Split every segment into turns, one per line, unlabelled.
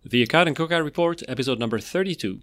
The Akkad and Koka Report, episode number 32.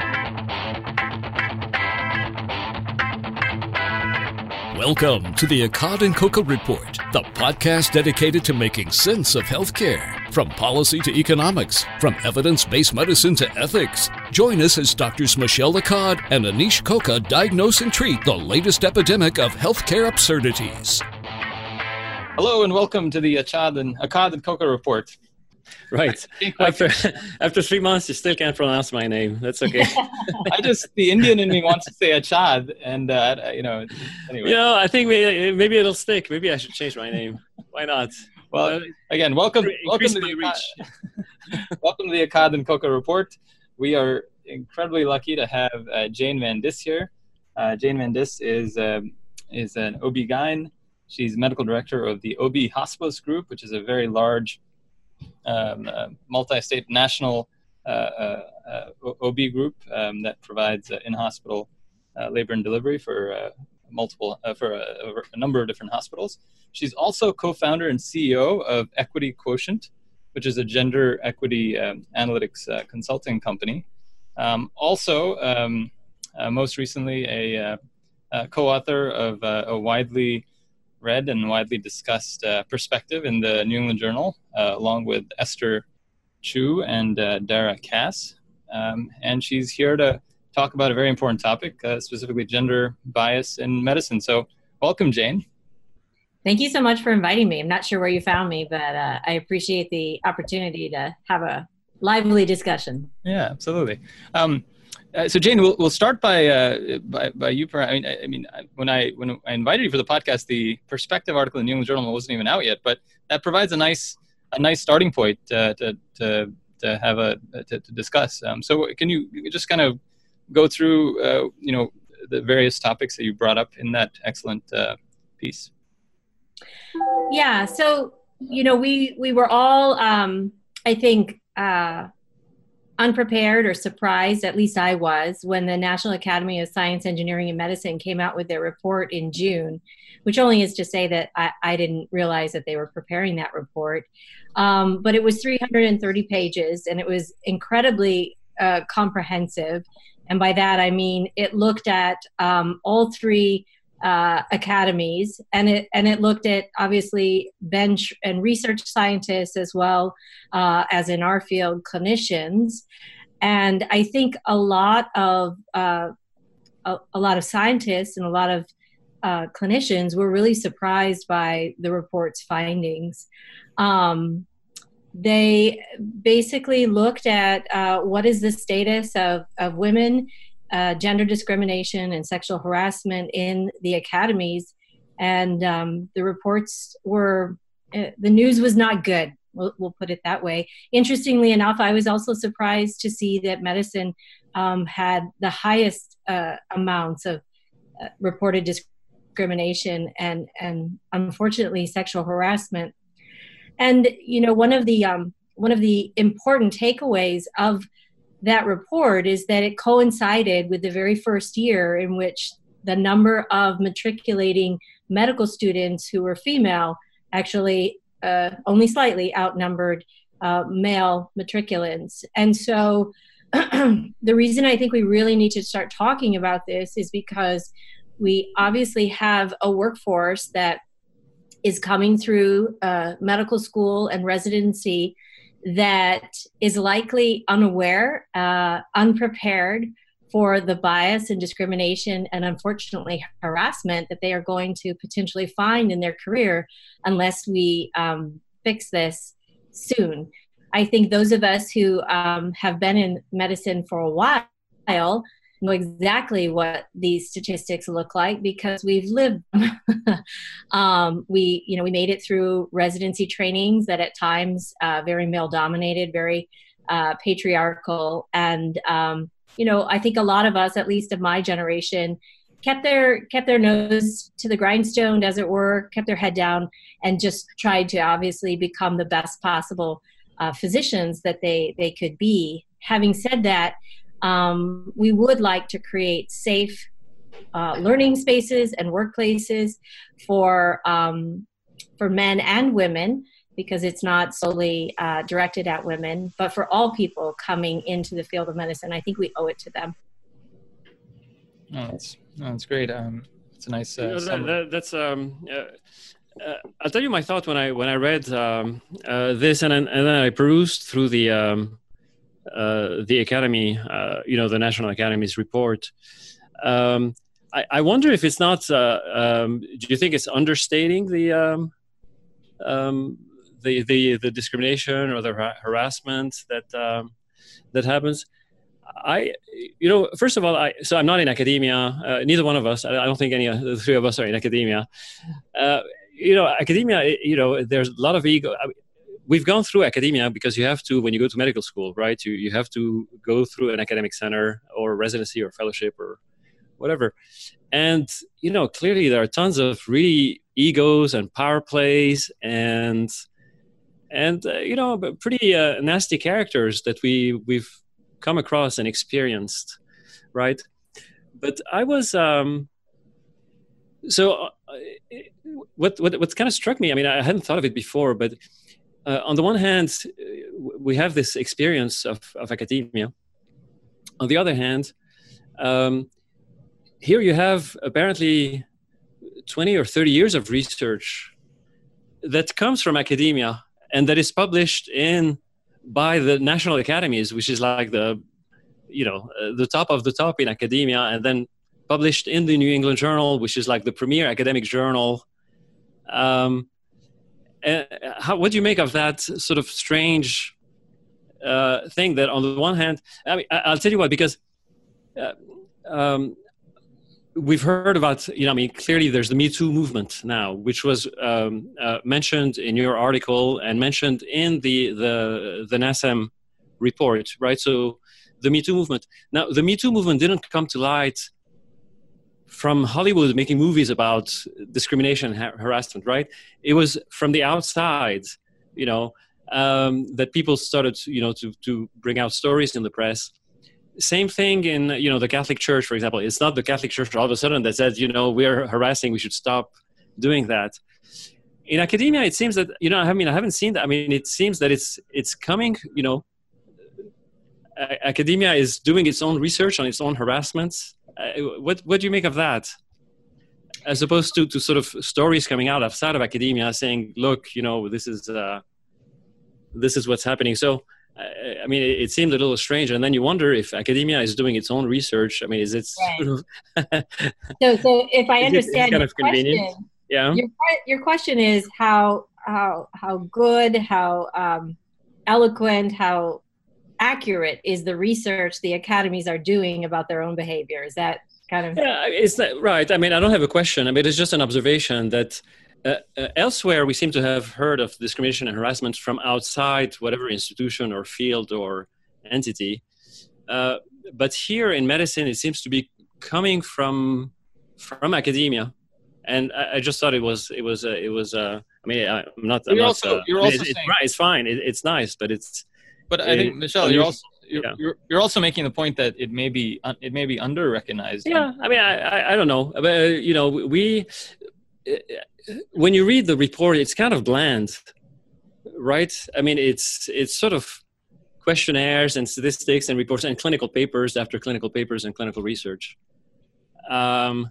Welcome to the Akkad and Koka Report, the podcast dedicated to making sense of healthcare, from policy to economics, from evidence-based medicine to ethics. Join us as Drs. Michelle Akkad and Anish Koka diagnose and treat the latest epidemic of healthcare absurdities.
Hello and welcome to the Akkad and Koka Report.
Right. After 3 months, you still can't pronounce my name. That's okay.
The Indian in me wants to say Achad, and anyway.
I think maybe it'll stick. Maybe I should change my name. Why not?
Well, again, welcome to the welcome to the Akkad and Koka Report. We are incredibly lucky to have Jane Van Dis here. Jane Van Dis is an OB-GYN. She's medical director of the OB Hospice Group, which is a very large multi-state national OB group that provides in-hospital labor and delivery for a number of different hospitals. She's also co-founder and CEO of Equity Quotient, which is a gender equity analytics consulting company. Most recently, a co-author of a widely read and widely discussed perspective in the New England Journal, along with Esther Chu and Dara Cass. And she's here to talk about a very important topic, specifically gender bias in medicine. So welcome, Jane.
Thank you so much for inviting me. I'm not sure where you found me, but I appreciate the opportunity to have a lively discussion.
Yeah, absolutely. So Jane, we'll start by you. When I invited you for the podcast, the perspective article in the New England Journal wasn't even out yet, but that provides a nice starting point to discuss. So can you just kind of go through the various topics that you brought up in that excellent piece?
Yeah. So we were all I think unprepared or surprised, at least I was, when the National Academy of Science, Engineering, and Medicine came out with their report in June, which only is to say that I didn't realize that they were preparing that report. But it was 330 pages, and it was incredibly comprehensive. And by that, I mean, it looked at all three academies, and it looked at obviously bench and research scientists as well as in our field clinicians. And I think a lot of scientists and a lot of clinicians were really surprised by the report's findings. They basically looked at what is the status of women, gender discrimination and sexual harassment in the academies. And the reports were, the news was not good. We'll put it that way. Interestingly enough, I was also surprised to see that medicine had the highest amounts of reported discrimination and unfortunately sexual harassment. And one of the important takeaways of that report is that it coincided with the very first year in which the number of matriculating medical students who were female actually only slightly outnumbered male matriculants. And so the reason I think we really need to start talking about this is because we obviously have a workforce that is coming through medical school and residency that is likely unaware, unprepared for the bias and discrimination and unfortunately harassment that they are going to potentially find in their career unless we fix this soon. I think those of us who have been in medicine for a while know exactly what these statistics look like because we've lived. We made it through residency trainings that at times very male dominated, very patriarchal, and I think a lot of us, at least of my generation, kept their nose to the grindstone, as it were, kept their head down, and just tried to obviously become the best possible physicians that they could be. Having said that, we would like to create safe learning spaces and workplaces for men and women because it's not solely directed at women, but for all people coming into the field of medicine. I think we owe it to them.
That's great. It's a nice summary.
I'll tell you my thought when I read this, and then I perused through the Academy, the National Academy's report. I wonder if it's not. Do you think it's understating the discrimination or the harassment that happens? First of all, so I'm not in academia. Neither one of us. I don't think any of the three of us are in academia. Academia. There's a lot of ego. We've gone through academia because you have to, when you go to medical school, right? You have to go through an academic center or residency or fellowship or whatever. And, clearly there are tons of really egos and power plays and pretty nasty characters that we've come across and experienced, right? But I was, what kind of struck me, I hadn't thought of it before, but on the one hand, we have this experience of academia. On the other hand, here you have apparently 20 or 30 years of research that comes from academia and that is published by the national academies, which is like the top of the top in academia, and then published in the New England Journal, which is like the premier academic journal. What do you make of that sort of strange thing that on the one hand, I'll tell you what, because we've heard about, clearly there's the Me Too movement now, which was mentioned in your article and mentioned in the NASEM report, right? So the Me Too movement. Now, the Me Too movement didn't come to light from Hollywood making movies about discrimination and harassment, right? It was from the outside, that people started, to bring out stories in the press. Same thing in, the Catholic Church, for example. It's not the Catholic Church all of a sudden that says, we're harassing, we should stop doing that. In academia, it seems that, I haven't seen that. It seems that it's coming, academia is doing its own research on its own harassments. What do you make of that? As opposed to sort of stories coming out outside of academia saying, look, this is what's happening. So, it seemed a little strange, and then you wonder if academia is doing its own research. Is it sort of
so if I understand
kind of convenient? Yeah.
Your question is how good, how eloquent, how accurate is the research the academies are doing about their own behavior? Is that kind of...
Yeah, it's not, right. I don't have a question. It's just an observation that elsewhere we seem to have heard of discrimination and harassment from outside whatever institution or field or entity. But here in medicine, it seems to be coming from academia. And I just thought it was. I'm not. It's fine. It's nice, but it's.
But I think, Michel, you're also making the point that it may be under recognized.
Yeah, I don't know. But, when you read the report, it's kind of bland, right? It's sort of questionnaires and statistics and reports and clinical papers after clinical papers and clinical research. So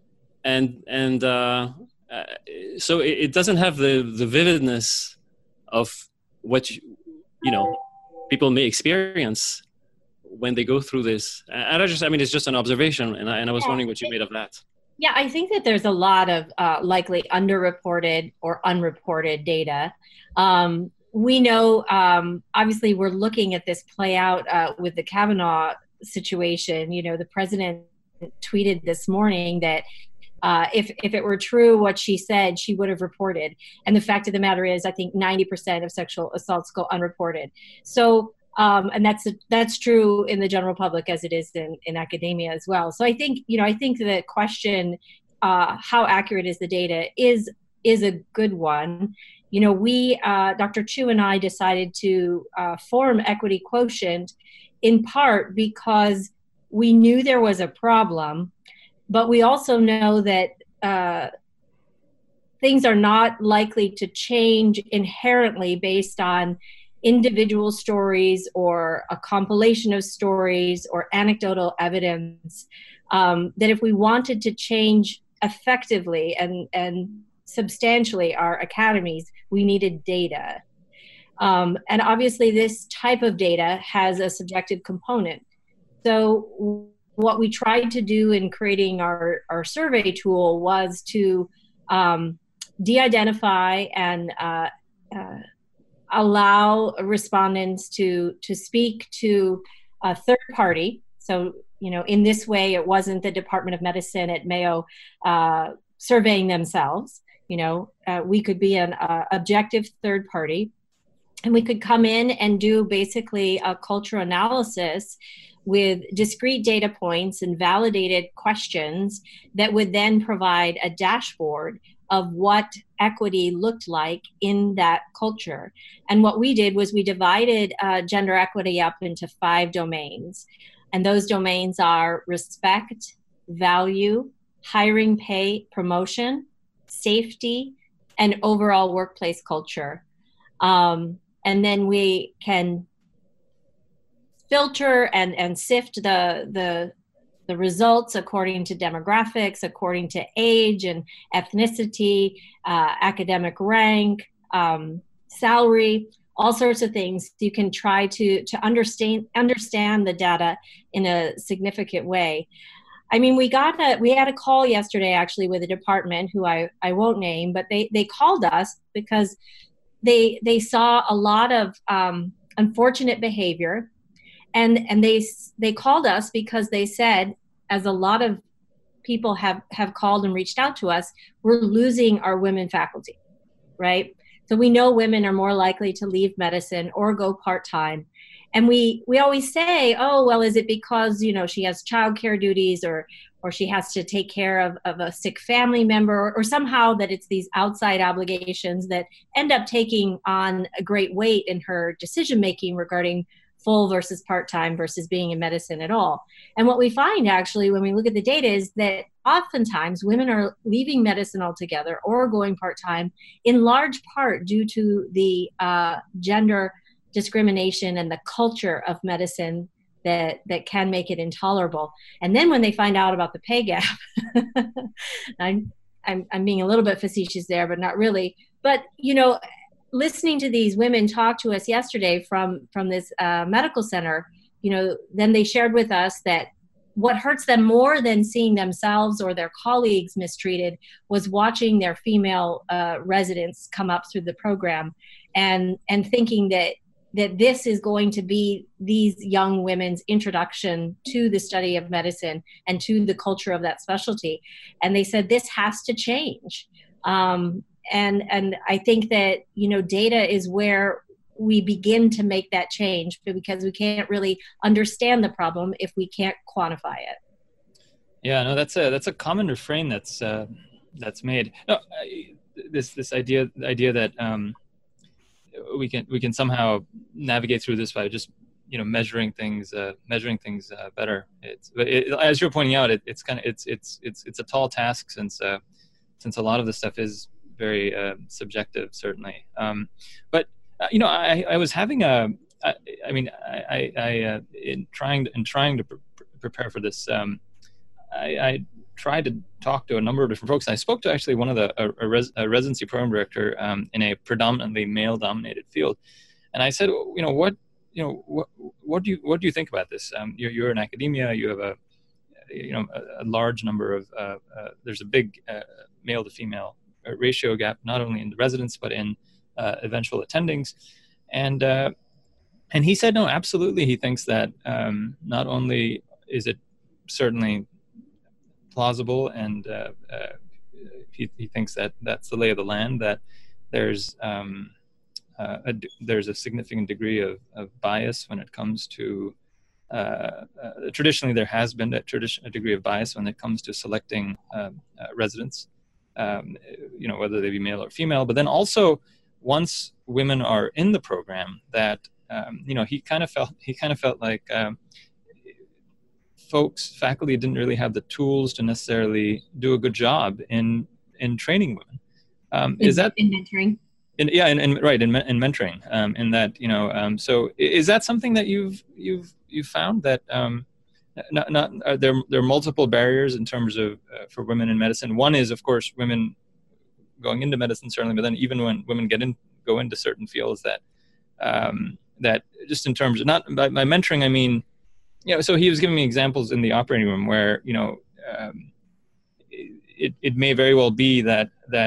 it doesn't have the vividness of what people may experience when they go through this. And it's just an observation, and I was wondering what you made of that.
Yeah, I think that there's a lot of likely underreported or unreported data. We know, obviously, we're looking at this play out with the Kavanaugh situation. The president tweeted this morning that if it were true what she said, she would have reported. And the fact of the matter is, I think 90% of sexual assaults go unreported. So, and that's true in the general public as it is in academia as well. So I think the question, how accurate is the data, is a good one. We, Dr. Chu and I decided to form Equity Quotient in part because we knew there was a problem, but we also know that things are not likely to change inherently based on individual stories or a compilation of stories or anecdotal evidence. That if we wanted to change effectively and substantially our academies, we needed data. And obviously this type of data has a subjective component. So what we tried to do in creating our survey tool was to de-identify and allow respondents to speak to a third party. So, in this way, it wasn't the Department of Medicine at Mayo surveying themselves. We could be an objective third party, and we could come in and do basically a cultural analysis with discrete data points and validated questions that would then provide a dashboard of what equity looked like in that culture. And what we did was we divided gender equity up into 5 domains. And those domains are respect, value, hiring, pay, promotion, safety, and overall workplace culture. And then we can filter and sift the results according to demographics, according to age and ethnicity, academic rank, salary, all sorts of things. You can try to understand the data in a significant way. I mean, we had a call yesterday actually with a department who I won't name, but they called us because they saw a lot of unfortunate behavior. And they called us because they said, as a lot of people have called and reached out to us, we're losing our women faculty, right? So we know women are more likely to leave medicine or go part-time. And we always say, oh, well, is it because, she has childcare duties or she has to take care of a sick family member or somehow that it's these outside obligations that end up taking on a great weight in her decision-making regarding full versus part-time versus being in medicine at all. And what we find actually when we look at the data is that oftentimes women are leaving medicine altogether or going part-time in large part due to the gender discrimination and the culture of medicine that can make it intolerable. And then when they find out about the pay gap, I'm being a little bit facetious there, but not really. But, listening to these women talk to us yesterday from this medical center, then they shared with us that what hurts them more than seeing themselves or their colleagues mistreated was watching their female residents come up through the program and thinking that this is going to be these young women's introduction to the study of medicine and to the culture of that specialty. And they said this has to change. And I think that, data is where we begin to make that change because we can't really understand the problem if we can't quantify it.
Yeah, no, that's a common refrain that's made. No, this idea that we can somehow navigate through this by just measuring things better. As you're pointing out, it's a tall task since a lot of the stuff is very subjective, certainly. But I was having in trying to prepare for this, I tried to talk to a number of different folks. I spoke to actually one of a residency program director in a predominantly male-dominated field, and I said, what do you think about this? You're in academia. You have a large number of there's a big male to female ratio gap, not only in the residents but in eventual attendings, and he said no, absolutely. He thinks that not only is it certainly plausible, and he thinks that that's the lay of the land, that there's a significant degree of bias when it comes to traditionally there has been a degree of bias when it comes to selecting residents, whether they be male or female. But then also once women are in the program, that he kind of felt like faculty didn't really have the tools to necessarily do a good job in training women. Is that
in mentoring?
In mentoring, in that, so is that something that you've found that not there are multiple barriers in terms of for women in medicine. One is, of course, women going into medicine, certainly, but then even when women go into certain fields, that that just in terms of, not by mentoring, I mean, so he was giving me examples in the operating room where it may very well be that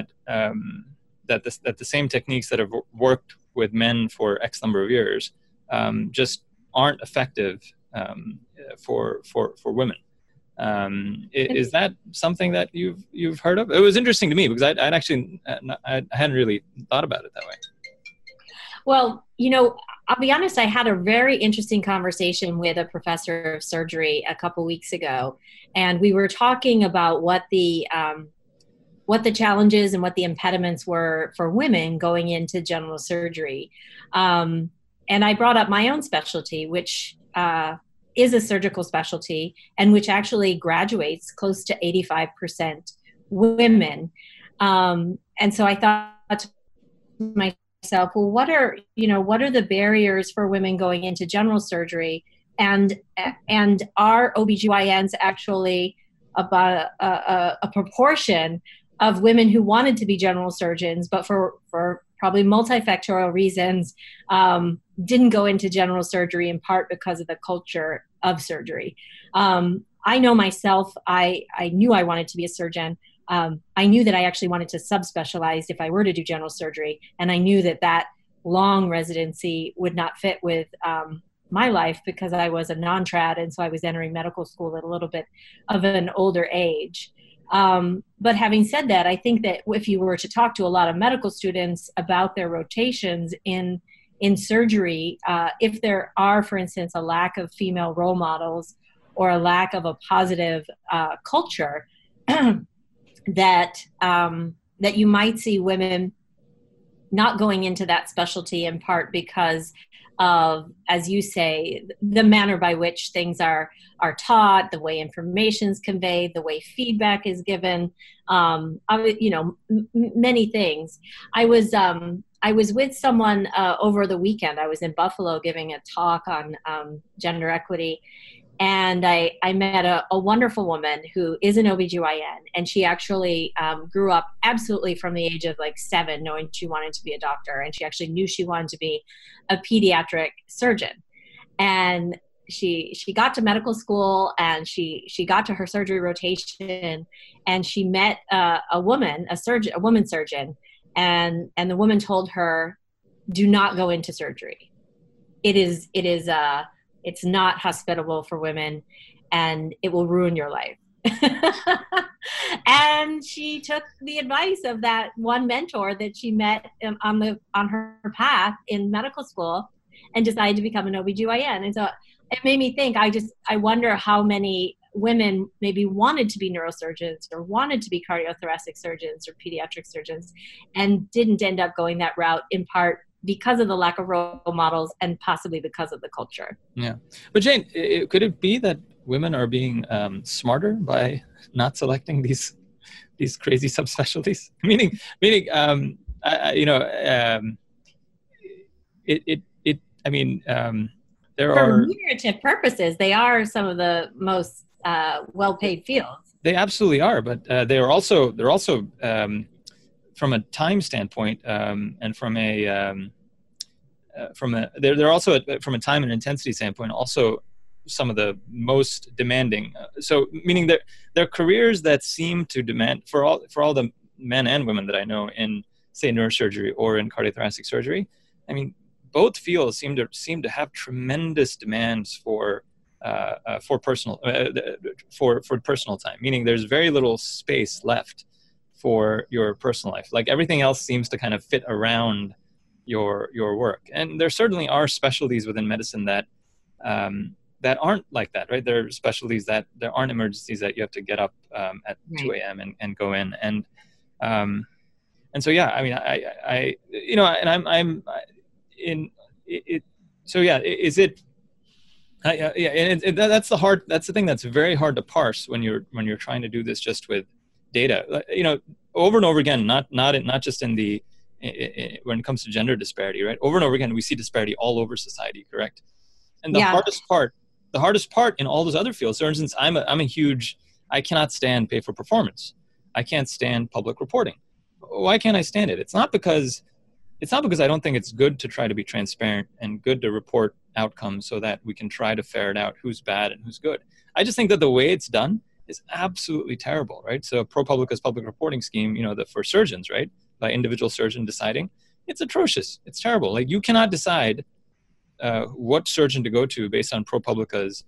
the same techniques that have worked with men for X number of years just aren't effective for women. Is that something that you've heard of? It was interesting to me because I hadn't really thought about it that way.
Well, I'll be honest, I had a very interesting conversation with a professor of surgery a couple weeks ago, and we were talking about what the challenges and what the impediments were for women going into general surgery. And I brought up my own specialty, which is a surgical specialty and which actually graduates close to 85% women. And so I thought to myself, well, what are the barriers for women going into general surgery? And are OBGYNs actually about a proportion of women who wanted to be general surgeons, but for probably multifactorial reasons, didn't go into general surgery, in part because of the culture of surgery. I know myself, I knew I wanted to be a surgeon. I knew that I actually wanted to subspecialize if I were to do general surgery. And I knew that long residency would not fit with my life because I was a non-trad. And so I was entering medical school at a little bit of an older age. But having said that, I think that if you were to talk to a lot of medical students about their rotations in surgery, if there are, for instance, a lack of female role models or a lack of a positive culture, that you might see women not going into that specialty, in part because of, as you say, the manner by which things are taught, the way information is conveyed, the way feedback is given, many things. I was with someone over the weekend. I was in Buffalo giving a talk on gender equity. And I met a wonderful woman who is an OBGYN, and she actually grew up absolutely from the age of 7 knowing she wanted to be a doctor, and she actually knew she wanted to be a pediatric surgeon. And she got to medical school, and she got to her surgery rotation, and she met a woman surgeon, and the woman told her, "Do not go into surgery. It's not hospitable for women, and it will ruin your life." And she took the advice of that one mentor that she met on her path in medical school and decided to become an OBGYN. And so it made me think, I wonder how many women maybe wanted to be neurosurgeons or wanted to be cardiothoracic surgeons or pediatric surgeons and didn't end up going that route, in part because of the lack of role models and possibly because of the culture.
Yeah. But Jane, could it be that women are being smarter by not selecting these crazy subspecialties? Meaning, there
For
are
remunerative purposes, they are some of the most well-paid fields.
They absolutely are, but they're also from a time standpoint and from a they're also from a time and intensity standpoint also some of the most demanding. So meaning that they're careers that seem to demand for all the men and women that I know in, say, neurosurgery or in cardiothoracic surgery. I mean, both fields seem to have tremendous demands for personal time. Meaning there's very little space left for your personal life. Like everything else seems to kind of fit around your work. And there certainly are specialties within medicine that aren't like that, right? There are specialties that there aren't emergencies that you have to get up at 2 a.m. and go in. And so, yeah, I mean, I'm in it. So yeah, is it, and that's the thing that's very hard to parse when you're trying to do this just with data. over and over again, not just in the when it comes to gender disparity, right? Over and over again, we see disparity all over society, correct? And the hardest part in all those other fields, for instance, I cannot stand pay for performance. I can't stand public reporting. Why can't I stand it? It's not because I don't think it's good to try to be transparent and good to report outcomes so that we can try to ferret out who's bad and who's good. I just think that the way it's done is absolutely terrible, right? So ProPublica's public reporting scheme, for surgeons, right? By individual surgeon deciding, it's atrocious. It's terrible. Like, you cannot decide what surgeon to go to based on ProPublica's,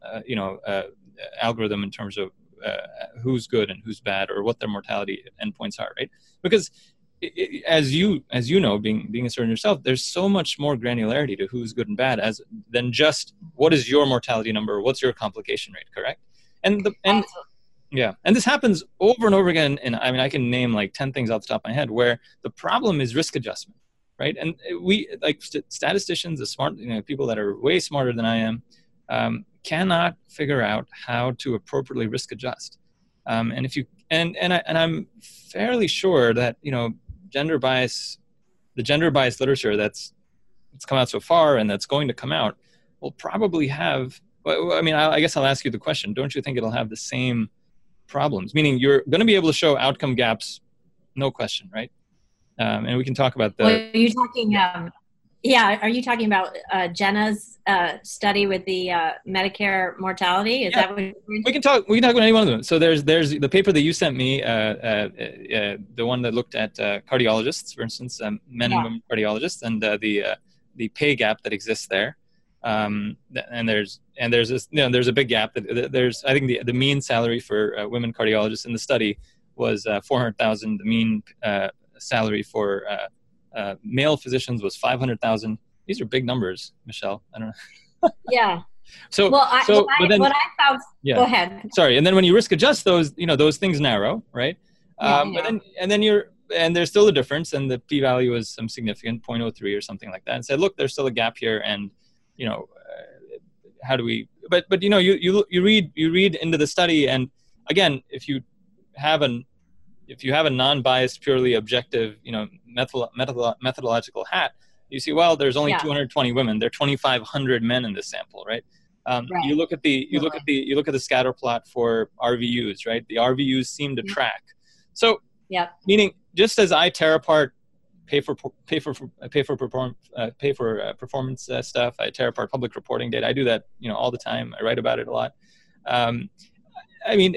algorithm in terms of who's good and who's bad, or what their mortality endpoints are, right? Because as you know, being a surgeon yourself, there's so much more granularity to who's good and bad than just what is your mortality number, or what's your complication rate, correct? And this happens over and over again. And I mean, I can name like 10 things off the top of my head where the problem is risk adjustment, right? And we, like statisticians, the smart, people that are way smarter than I am, cannot figure out how to appropriately risk adjust. And if you I'm fairly sure that the gender bias literature that's come out so far and that's going to come out will probably have. I mean, I guess I'll ask you the question. Don't you think it'll have the same problems? Meaning, you're going to be able to show outcome gaps, no question, right? And we can talk about the.
Well, are you talking? Are you talking about Jenna's study with the Medicare mortality? Is that what
we can talk about any one of them. So there's the paper that you sent me, the one that looked at cardiologists, for instance, men and women cardiologists, and the pay gap that exists there. And there's this, there's a big gap that there's, I think the mean salary for women cardiologists in the study was $400,000. The mean salary for male physicians was $500,000. These are big numbers, Michelle. I don't know.
Yeah.
What I
found.
Yeah.
Go ahead.
Sorry. And then when you risk adjust those, those things narrow, right? But then there's still a difference, and the p-value is some significant 0.03 or something like that. And said, look, there's still a gap here, and how do we? But you read into the study, and again, if you have a non-biased, purely objective, methodological hat, you see, well, there's only 220 women. There are 2,500 men in this sample, right? Right. You look at the scatter plot for RVUs, right? The RVUs seem to track. So, meaning, just as I tear apart pay for performance stuff, I tear apart public reporting data. I do that, all the time. I write about it a lot. I mean,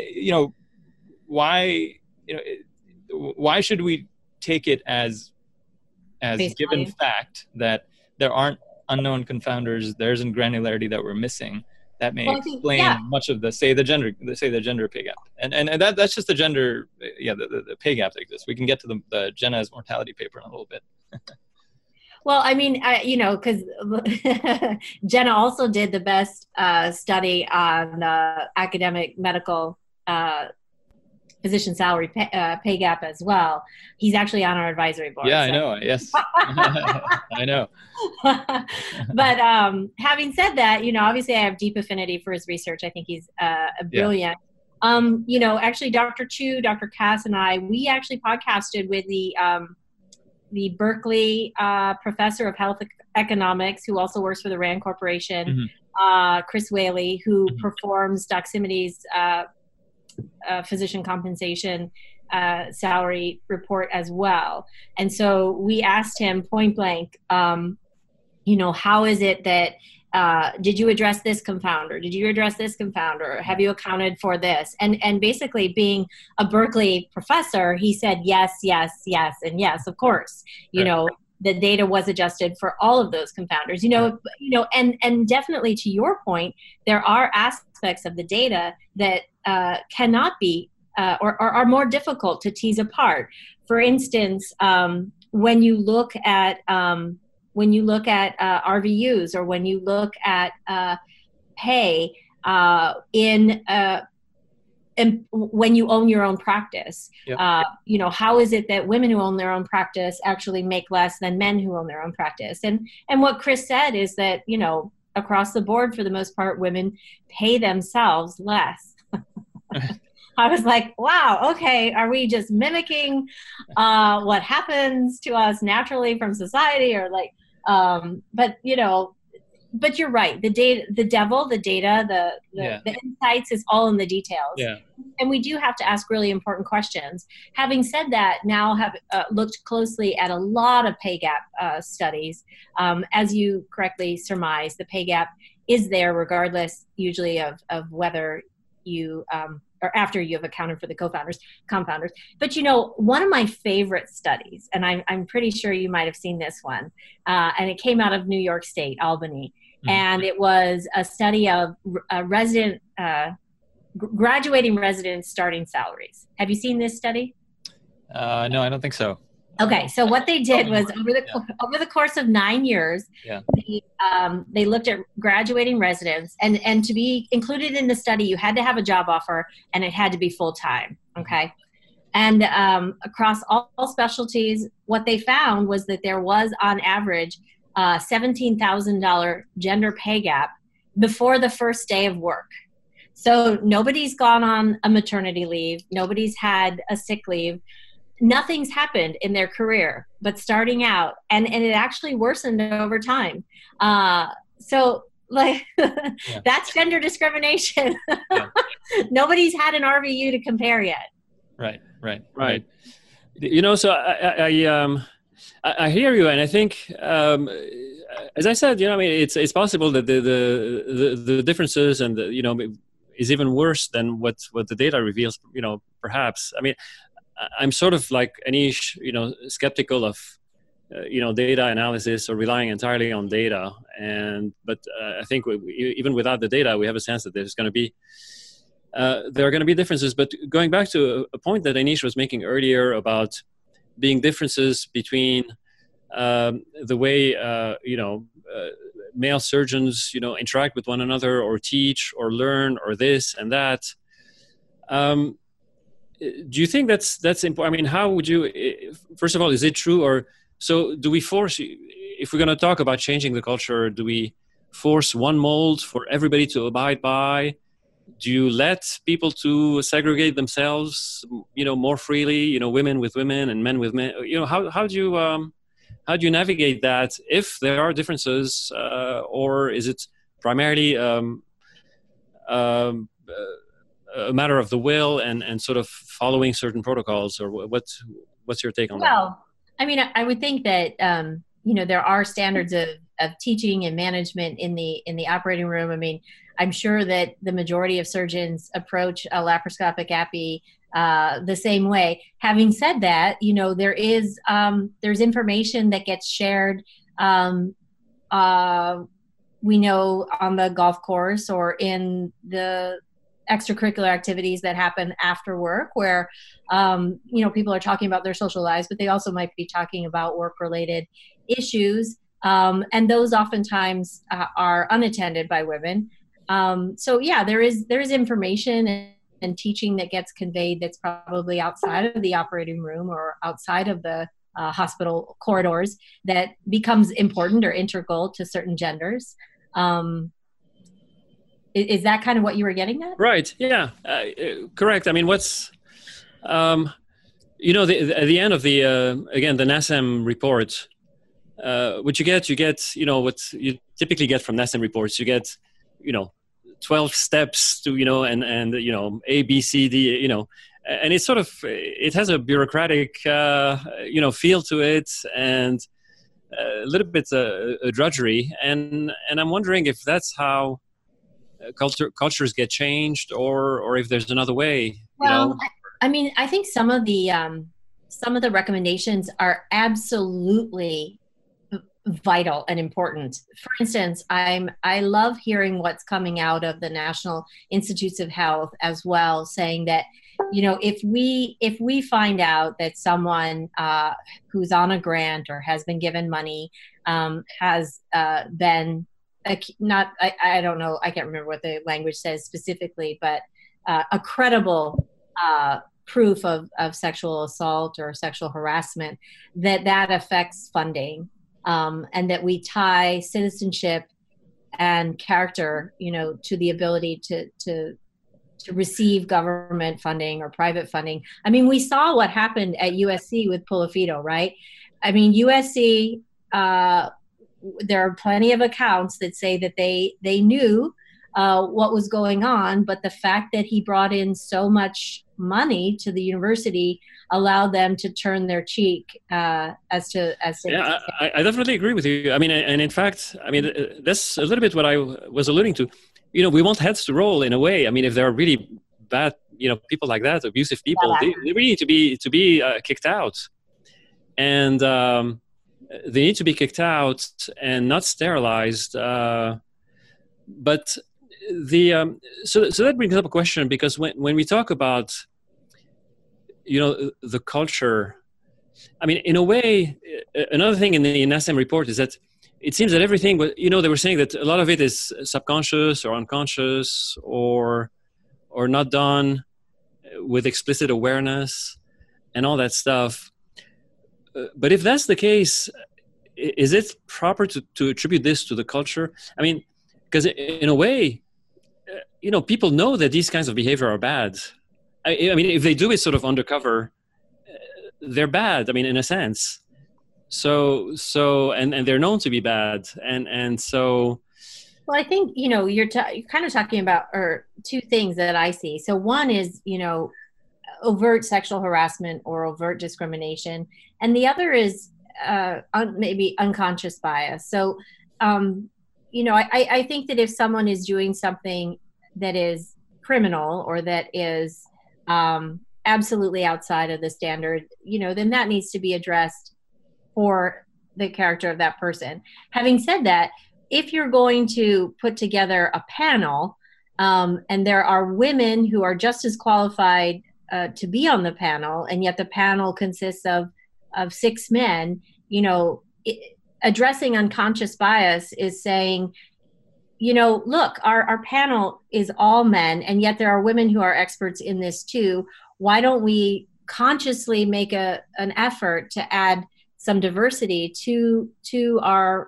why should we take it as given fact that there aren't unknown confounders, there's a granularity that we're missing that may explain much of the gender pay gap, and that's just the gender, the pay gap that exists. We can get to the Jenna's mortality paper in a little bit.
Well, I mean, because Jenna also did the best study on academic medical physician salary pay gap as well. He's actually on our advisory board.
Yeah, so. I know. Yes, I know.
But having said that, obviously I have deep affinity for his research. I think he's brilliant. Yeah. Actually, Dr. Chu, Dr. Cass, and I, we actually podcasted with the Berkeley professor of health economics, who also works for the RAND Corporation, Chris Whaley, who performs Doximity's physician compensation salary report as well. And so we asked him point blank, how is it that did you address this confounder? Did you address this confounder? Have you accounted for this? And basically, being a Berkeley professor, he said yes, yes, yes, and yes, of course. The data was adjusted for all of those confounders. And definitely, to your point, there are aspects of the data that cannot be or are more difficult to tease apart. For instance, when you look at RVUs, or when you look at pay when you own your own practice, how is it that women who own their own practice actually make less than men who own their own practice? And what Chris said is that, across the board, for the most part, women pay themselves less. I was like, wow, okay, are we just mimicking what happens to us naturally from society, or like, but but you're right. The data, the devil, the data, the insights is all in the details.
Yeah.
And we do have to ask really important questions. Having said that, now have looked closely at a lot of pay gap studies. As you correctly surmise, the pay gap is there regardless usually of whether you or after you have accounted for the compounders. But one of my favorite studies, and I'm pretty sure you might have seen this one, and it came out of New York State, Albany, and it was a study of graduating residents' starting salaries. Have you seen this study?
No, I don't think so.
Okay, so what they did was over the course of 9 years, they looked at graduating residents, and to be included in the study, you had to have a job offer, and it had to be full time. Okay, and across all specialties, what they found was that there was on average $17,000 gender pay gap before the first day of work. So nobody's gone on a maternity leave, nobody's had a sick leave. Nothing's happened in their career, but starting out, and it actually worsened over time. So like that's gender discrimination. Nobody's had an RVU to compare yet.
Right.
So I hear you, and I think, as I said, it's possible that the differences and is even worse than what the data reveals. Perhaps. I mean, I'm sort of like Anish, skeptical of, data analysis or relying entirely on data. But I think even without the data, we have a sense that there are going to be differences. But going back to a point that Anish was making earlier about being differences between the way, male surgeons, interact with one another or teach or learn or this and that. Do you think that's important? I mean, how would you, first of all, is it true? Or so do we force, if we're going to talk about changing the culture, do we force one mold for everybody to abide by? Do you let people to segregate themselves, more freely, women with women and men with men? How do you navigate that if there are differences, or is it primarily a matter of the will and sort of following certain protocols, or what's your take on that?
Well, I mean, I would think that there are standards of teaching and management in the operating room. I mean, I'm sure that the majority of surgeons approach a laparoscopic appy the same way. Having said that, there's information that gets shared. We know on the golf course or in the extracurricular activities that happen after work where, people are talking about their social lives, but they also might be talking about work-related issues. And those oftentimes are unattended by women. So yeah, there is information and teaching that gets conveyed that's probably outside of the operating room or outside of the hospital corridors that becomes important or integral to certain genders. Is that kind of what you were getting at?
Right. Yeah. Correct. I mean, what's, at the end of the NASEM report, what you get, what you typically get from NASEM reports, you get, 12 steps to, and A, B, C, D, and it's sort of, it has a bureaucratic, feel to it and a little bit a drudgery. And I'm wondering if that's how cultures get changed, or if there's another way.
Well, I mean, I think some of the recommendations are absolutely vital and important. For instance, I love hearing what's coming out of the National Institutes of Health as well, saying that if we find out that someone who's on a grant or has been given money has been I don't know, I can't remember what the language says specifically, but a credible proof of sexual assault or sexual harassment, that affects funding, and that we tie citizenship and character, to the ability to to receive government funding or private funding. I mean, we saw what happened at USC with Pulifido, right? I mean, USC, there are plenty of accounts that say that they knew what was going on, but the fact that he brought in so much money to the university allowed them to turn their cheek as to.
Yeah, I definitely agree with you. I mean, and in fact, I mean, that's a little bit what I was alluding to. You know, we want heads to roll in a way. I mean, if there are really bad, you know, people like that, abusive people, they really need to be kicked out, and they need to be kicked out and not sterilized. But so that brings up a question, because when we talk about, you know, the culture, I mean, in a way, another thing in the NASEM report is that it seems that everything, you know, they were saying that a lot of it is subconscious or unconscious or not done with explicit awareness and all that stuff. But if that's the case, is it proper to attribute this to the culture? I mean, because in a way, you know, people know that these kinds of behavior are bad. I mean, if they do it sort of undercover, they're bad. I mean, in a sense. So and they're known to be bad, and so.
Well, I think, you know, you're kind of talking about two things that I see. So one is, you know, overt sexual harassment or overt discrimination, and the other is maybe unconscious bias. So, you know, I think that if someone is doing something that is criminal or that is absolutely outside of the standard, you know, then that needs to be addressed for the character of that person. Having said that, if you're going to put together a panel, and there are women who are just as qualified to be on the panel, and yet the panel consists of 6 men, you know, addressing unconscious bias is saying, you know, look, our panel is all men, and yet there are women who are experts in this too. Why don't we consciously make an effort to add some diversity to our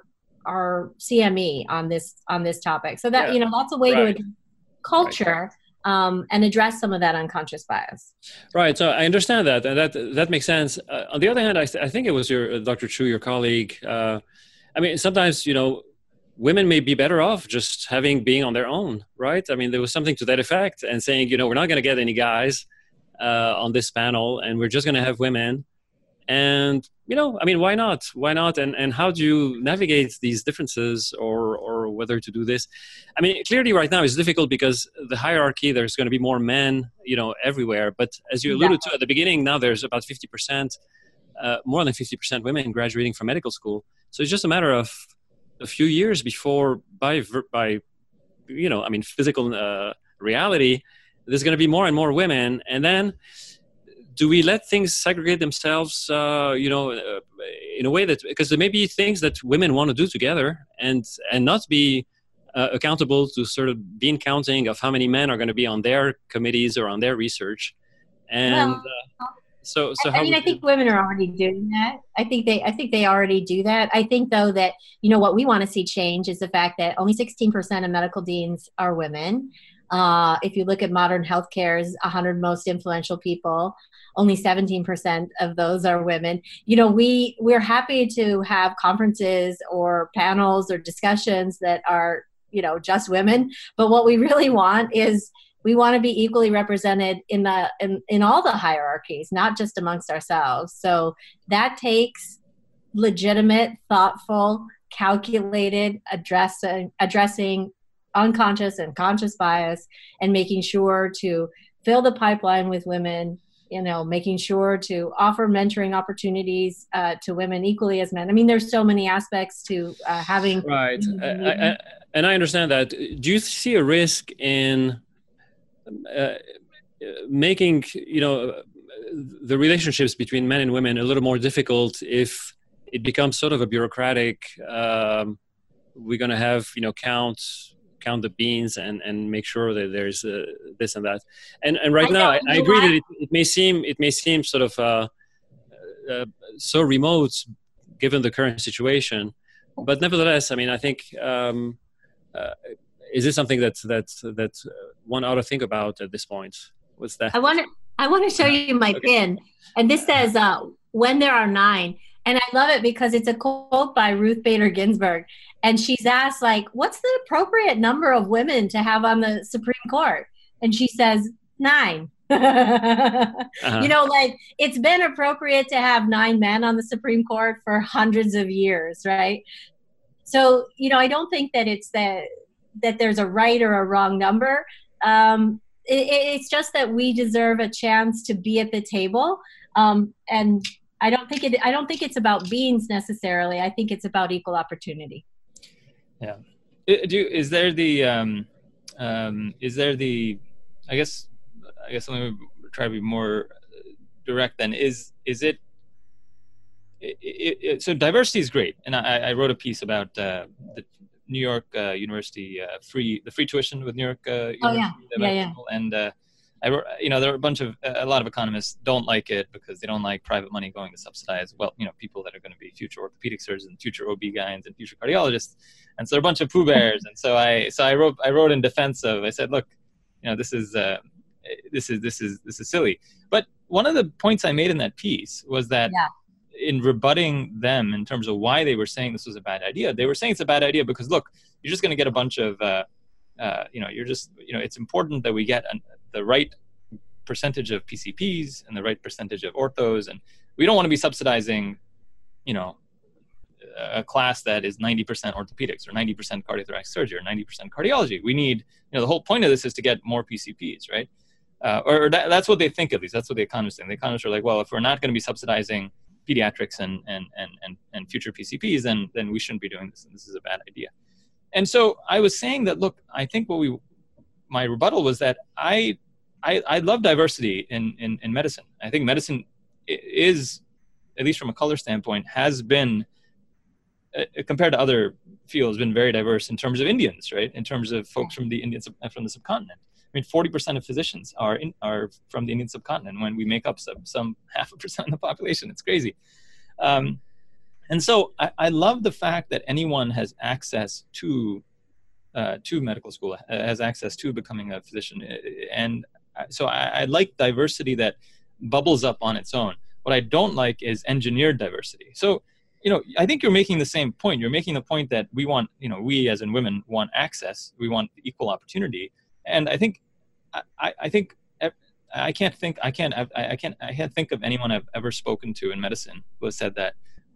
CME on this topic? So that, you know, that's a way to address culture and address some of that unconscious bias.
Right. So I understand that, and that makes sense. On the other hand, I think it was your Dr. Chu, your colleague. I mean, sometimes, you know, women may be better off just being on their own, right? I mean, there was something to that effect, and saying, you know, we're not going to get any guys on this panel, and we're just going to have women. And, you know, I mean, why not? Why not? And how do you navigate these differences, or whether to do this? I mean, clearly right now it's difficult because the hierarchy, there's going to be more men, you know, everywhere. But as you alluded to at the beginning, now there's about 50%, more than 50% women graduating from medical school. So it's just a matter of a few years before, by you know, I mean, physical reality, there's going to be more and more women. And then, do we let things segregate themselves, you know, in a way that, because there may be things that women want to do together and not be accountable to sort of being counting of how many men are going to be on their committees or on their research. And I think
women are already doing that. I think they already do that. I think, though, that, you know, what we want to see change is the fact that only 16% of medical deans are women. If you look at Modern Healthcare's 100 most influential people, only 17% of those are women. You know, we're happy to have conferences or panels or discussions that are, you know, just women. But what we really want is, we want to be equally represented in all the hierarchies, not just amongst ourselves. So that takes legitimate, thoughtful, calculated addressing unconscious and conscious bias, and making sure to fill the pipeline with women, you know, making sure to offer mentoring opportunities to women equally as men. I mean, there's so many aspects to having.
Right. And I understand that. Do you see a risk in making, you know, the relationships between men and women a little more difficult if it becomes sort of a bureaucratic, we're going to have, you know, count the beans and make sure that there's this and that. And right now, I agree that it may seem sort of so remote given the current situation, but nevertheless, I mean, I think is this something that one ought to think about at this point. What's that?
I want to show you my pin, and this says "When there are 9," and I love it because it's a quote by Ruth Bader Ginsburg, and she's asked like, "What's the appropriate number of women to have on the Supreme Court?" And she says 9. You know, like it's been appropriate to have 9 men on the Supreme Court for hundreds of years, right? So, you know, I don't think that it's that there's a right or a wrong number. It's just that we deserve a chance to be at the table, and I don't think it's about beings necessarily. I think it's about equal opportunity.
Yeah. Is there the I guess let me try to be more direct then. Is it so diversity is great, and I wrote a piece about the New York University the free tuition with New York University. And I wrote, you know, there are a lot of economists don't like it because they don't like private money going to subsidize, well, you know, people that are going to be future orthopedic surgeons, future OB-GYNs, and future cardiologists. And so they're a bunch of Pooh Bears. And so I wrote in defense of, I said, look, you know, this is silly. But one of the points I made in that piece was that in rebutting them in terms of why they were saying this was a bad idea, they were saying it's a bad idea because, look, you're just going to get a bunch of, it's important that we get the right percentage of PCPs and the right percentage of orthos. And we don't want to be subsidizing, you know, a class that is 90% orthopedics or 90% cardiothoracic surgery or 90% cardiology. We need, you know, the whole point of this is to get more PCPs, right? That's what they think, at least. That's what the economists think. The economists are like, well, if we're not going to be subsidizing pediatrics and future PCPs, then we shouldn't be doing this, and this is a bad idea. And so I was saying that, look, I think my rebuttal was that I love diversity in medicine. I think medicine is, at least from a color standpoint, has been, compared to other fields, been very diverse in terms of Indians, right? In terms of folks from the subcontinent. I mean, 40% of physicians are from the Indian subcontinent when we make up some 0.5% of the population. It's crazy. And so I love the fact that anyone has access to medical school, has access to becoming a physician. And so I like diversity that bubbles up on its own. What I don't like is engineered diversity. So, you know, I think you're making the same point. You're making the point that we want, you know, we as in women want access. We want equal opportunity. And I think, I can't think of anyone I've ever spoken to in medicine who has said that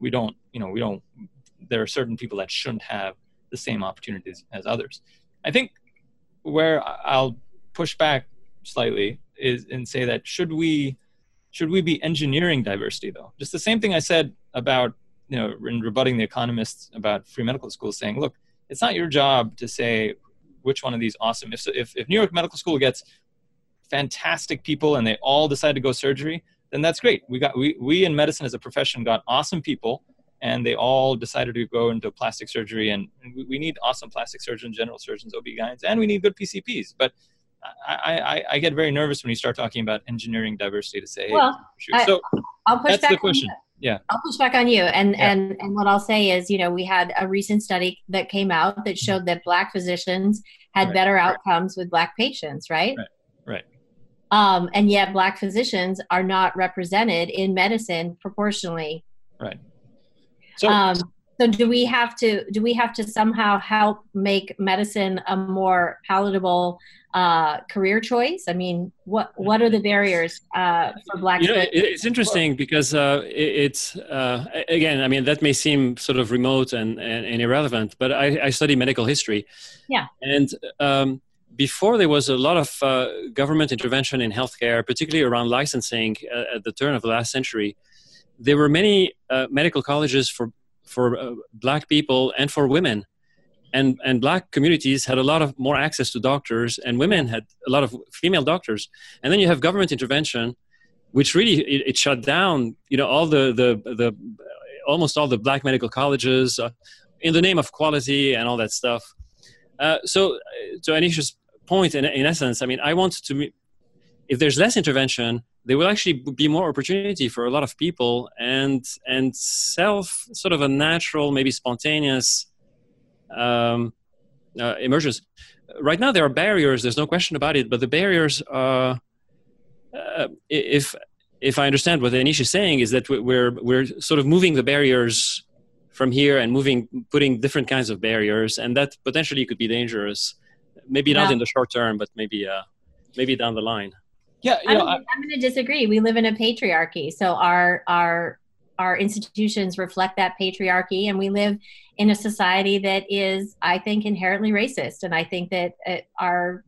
there are certain people that shouldn't have the same opportunities as others. I think where I'll push back slightly is and say that should we be engineering diversity, though? Just the same thing I said about, you know, in rebutting the economists about free medical schools, saying, look, it's not your job to say which one of these awesome, if New York Medical School gets fantastic people and they all decide to go surgery, then that's great. We in medicine as a profession got awesome people, and they all decided to go into plastic surgery, and we need awesome plastic surgeons, general surgeons, OB-GYNs, and we need good PCPs. But I get very nervous when you start talking about engineering diversity to say,
well,
so
I'll push
that's
back
the question.
Yeah, I'll push back on you. And what I'll say is, you know, we had a recent study that came out that showed that Black physicians had better outcomes with Black patients, right?
Right.
And yet Black physicians are not represented in medicine proportionally.
Right.
So do we have to somehow help make medicine a more palatable career choice? I mean, what are the barriers for Black?
You know, it's interesting because it's again, I mean, that may seem sort of remote and irrelevant, but I study medical history.
Yeah.
And before there was a lot of government intervention in healthcare, particularly around licensing at the turn of the last century, there were many medical colleges for Black people and for women. And Black communities had a lot of more access to doctors, and women had a lot of female doctors. And then you have government intervention, which really it shut down, you know, all the almost all the Black medical colleges in the name of quality and all that stuff. So to Anisha's point, in essence, I mean, I want to, if there's less intervention, there will actually be more opportunity for a lot of people, and sort of a natural, maybe spontaneous emergence. right now there are barriers. There's no question about it. But the barriers, if I understand what Anish is saying, is that we're sort of moving the barriers from here and putting different kinds of barriers, and that potentially could be dangerous. Maybe not in the short term, but maybe down the line.
Yeah,
I'm going to disagree. We live in a patriarchy, so our institutions reflect that patriarchy, and we live in a society that is, I think, inherently racist. And I think that our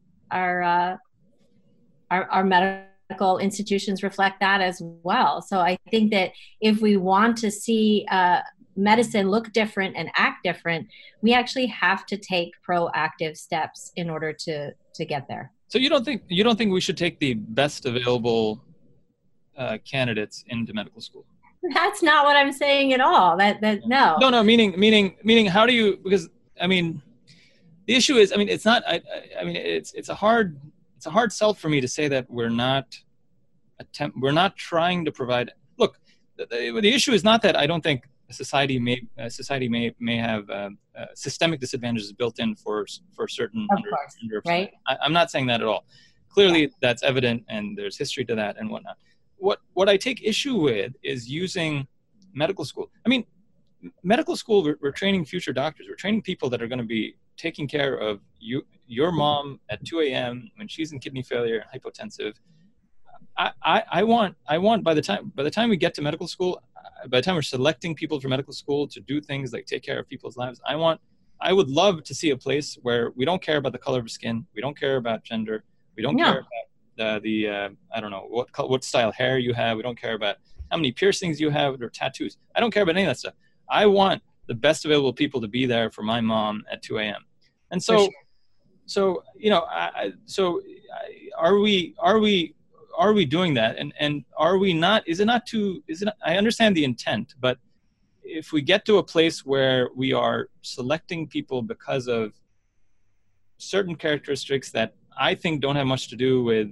medical institutions reflect that as well. So I think that if we want to see medicine look different and act different, we actually have to take proactive steps in order to get there.
So you don't think we should take the best available candidates into medical school?
That's not what I'm saying at all. No.
No. Meaning, how do you? Because I mean, the issue is, I mean, it's not. I mean, it's a hard sell for me to say that we're not trying to provide. Look, the issue is not that I don't think society may have systemic disadvantages built in for certain
underrepresented. Right.
I'm not saying that at all. Clearly, that's evident, and there's history to that and whatnot. What I take issue with is using medical school. I mean, medical school, we're training future doctors. We're training people that are going to be taking care of your mom at 2 a.m. when she's in kidney failure and hypotensive. I want by the time we get to medical school, by the time we're selecting people for medical school to do things like take care of people's lives, I would love to see a place where we don't care about the color of skin, we don't care about gender, we don't care about I don't know what style hair you have. We don't care about how many piercings you have or tattoos. I don't care about any of that stuff. I want the best available people to be there for my mom at 2 a.m. And so, so you know, are we doing that? And are we not? I understand the intent, but if we get to a place where we are selecting people because of certain characteristics that I think don't have much to do with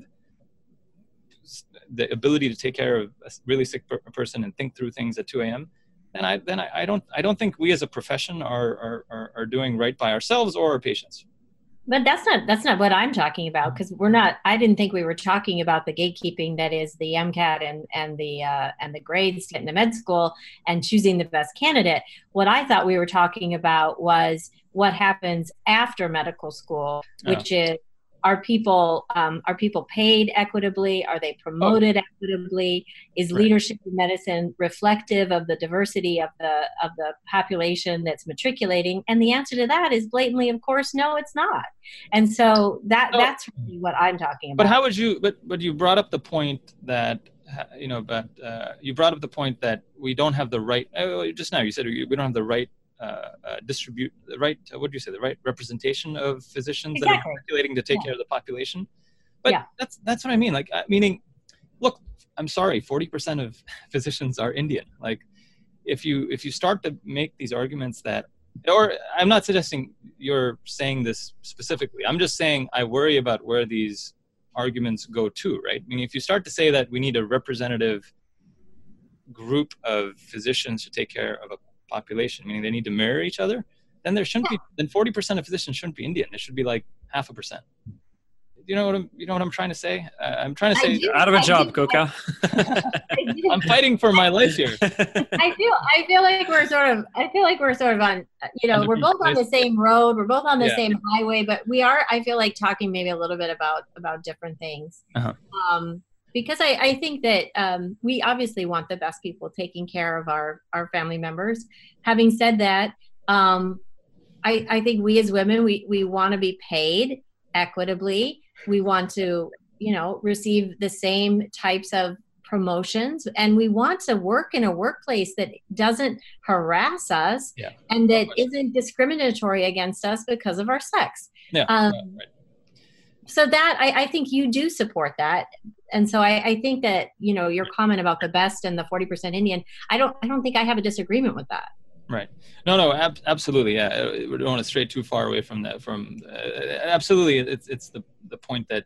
the ability to take care of a really sick person and think through things at 2 a.m., then I don't think we as a profession are doing right by ourselves or our patients.
But that's not what I'm talking about, because I didn't think we were talking about the gatekeeping that is the MCAT and the grades to get into med school and choosing the best candidate. What I thought we were talking about was what happens after medical school, which is, are people paid equitably? Are they promoted equitably? Is leadership in medicine reflective of the diversity of the population that's matriculating? And the answer to that is blatantly, of course, no, it's not. And so that's really what I'm talking about.
But how would you? But you brought up the point that you brought up the point that we don't have the right. Just now you said we don't have the right. Distribute the right, what do you say, the right representation of physicians that are calculating to take care of the population. But that's what I mean. Like, meaning, look, I'm sorry, 40% of physicians are Indian. Like, if you start to make these arguments that, or I'm not suggesting you're saying this specifically. I'm just saying I worry about where these arguments go to, right? I mean, if you start to say that we need a representative group of physicians to take care of a population, meaning they need to mirror each other, then there shouldn't be. Then 40% of physicians shouldn't be Indian. It should be like 0.5%. You know what I'm trying to say? I'm trying to say
you're out of a job, Coca.
I'm fighting for my life here.
I feel like we're sort of on. We're both on the same road. We're both on the same highway, but we are. I feel like talking maybe a little bit about different things. Because I think that we obviously want the best people taking care of our family members. Having said that, I think we as women, we want to be paid equitably. We want to, receive the same types of promotions, and we want to work in a workplace that doesn't harass us and that isn't discriminatory against us because of our sex. So that I think you do support that. And so I think that, your comment about the best and the 40% Indian, I don't think I have a disagreement with that.
Right. No, absolutely. Yeah. We don't want to stray too far away from that. Absolutely. It's the point that,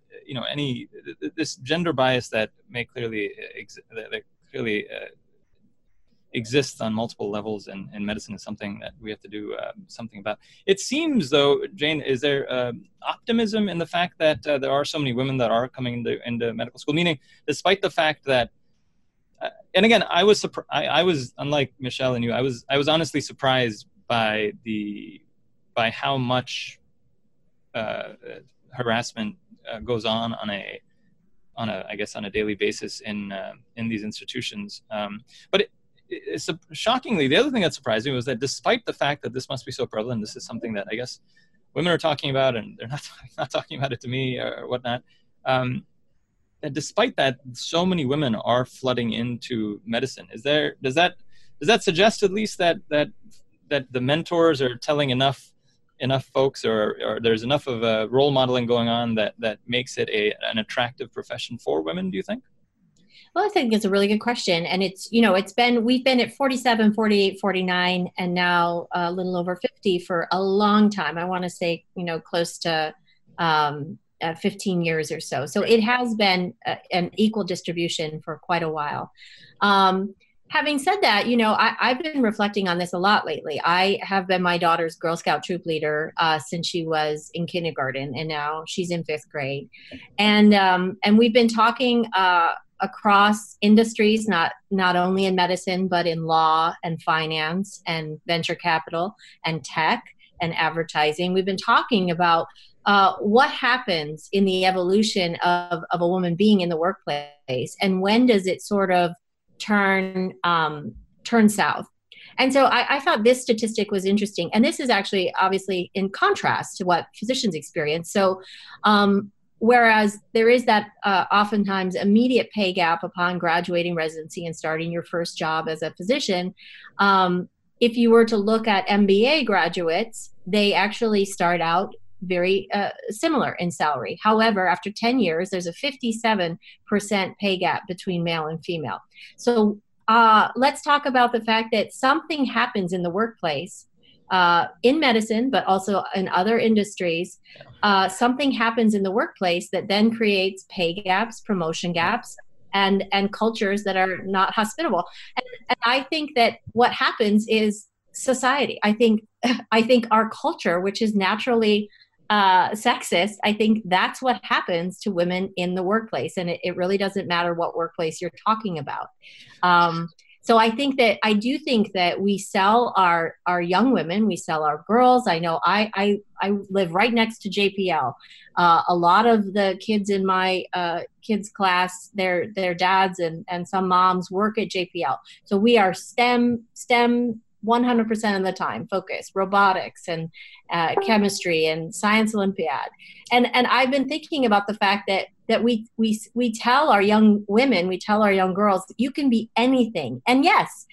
this gender bias that may clearly exists on multiple levels, and medicine is something that we have to do something about. It seems, though, Jane, is there optimism in the fact that there are so many women that are coming into medical school? Meaning, despite the fact that, and again, I was unlike Michelle and you, I was honestly surprised by how much harassment goes on a daily basis in these institutions. But it's shockingly, the other thing that surprised me was that despite the fact that this must be so prevalent, this is something that I guess women are talking about, and they're not talking about it to me or whatnot. That despite that, so many women are flooding into medicine. Does that suggest at least that the mentors are telling enough folks, or there's enough of a role modeling going on that makes it an attractive profession for women, do you think?
Well, I think it's a really good question. And we've been at 47, 48, 49, and now a little over 50 for a long time. I want to say, close to 15 years or so. So it has been an equal distribution for quite a while. Having said that, I've been reflecting on this a lot lately. I have been my daughter's Girl Scout troop leader since she was in kindergarten, and now she's in 5th grade. And we've been talking across industries, not only in medicine, but in law and finance and venture capital and tech and advertising. We've been talking about what happens in the evolution of a woman being in the workplace, and when does it sort of turn south. And so I thought this statistic was interesting. And this is actually obviously in contrast to what physicians experience. So whereas there is that oftentimes immediate pay gap upon graduating residency and starting your first job as a physician, if you were to look at MBA graduates, they actually start out very similar in salary. However, after 10 years, there's a 57% pay gap between male and female. So let's talk about the fact that something happens in the workplace, in medicine, but also in other industries. Something happens in the workplace that then creates pay gaps, promotion gaps, and cultures that are not hospitable. And I think that what happens is society. I think our culture, which is naturally sexist, I think that's what happens to women in the workplace. And it really doesn't matter what workplace you're talking about. So I do think that we sell our young women, we sell our girls. I know I live right next to JPL. A lot of the kids in my kids class, their dads and some moms work at JPL. So we are STEM 100% of the time focus, robotics and chemistry and science Olympiad. And I've been thinking about the fact that we tell our young women, we tell our young girls, you can be anything. And yes,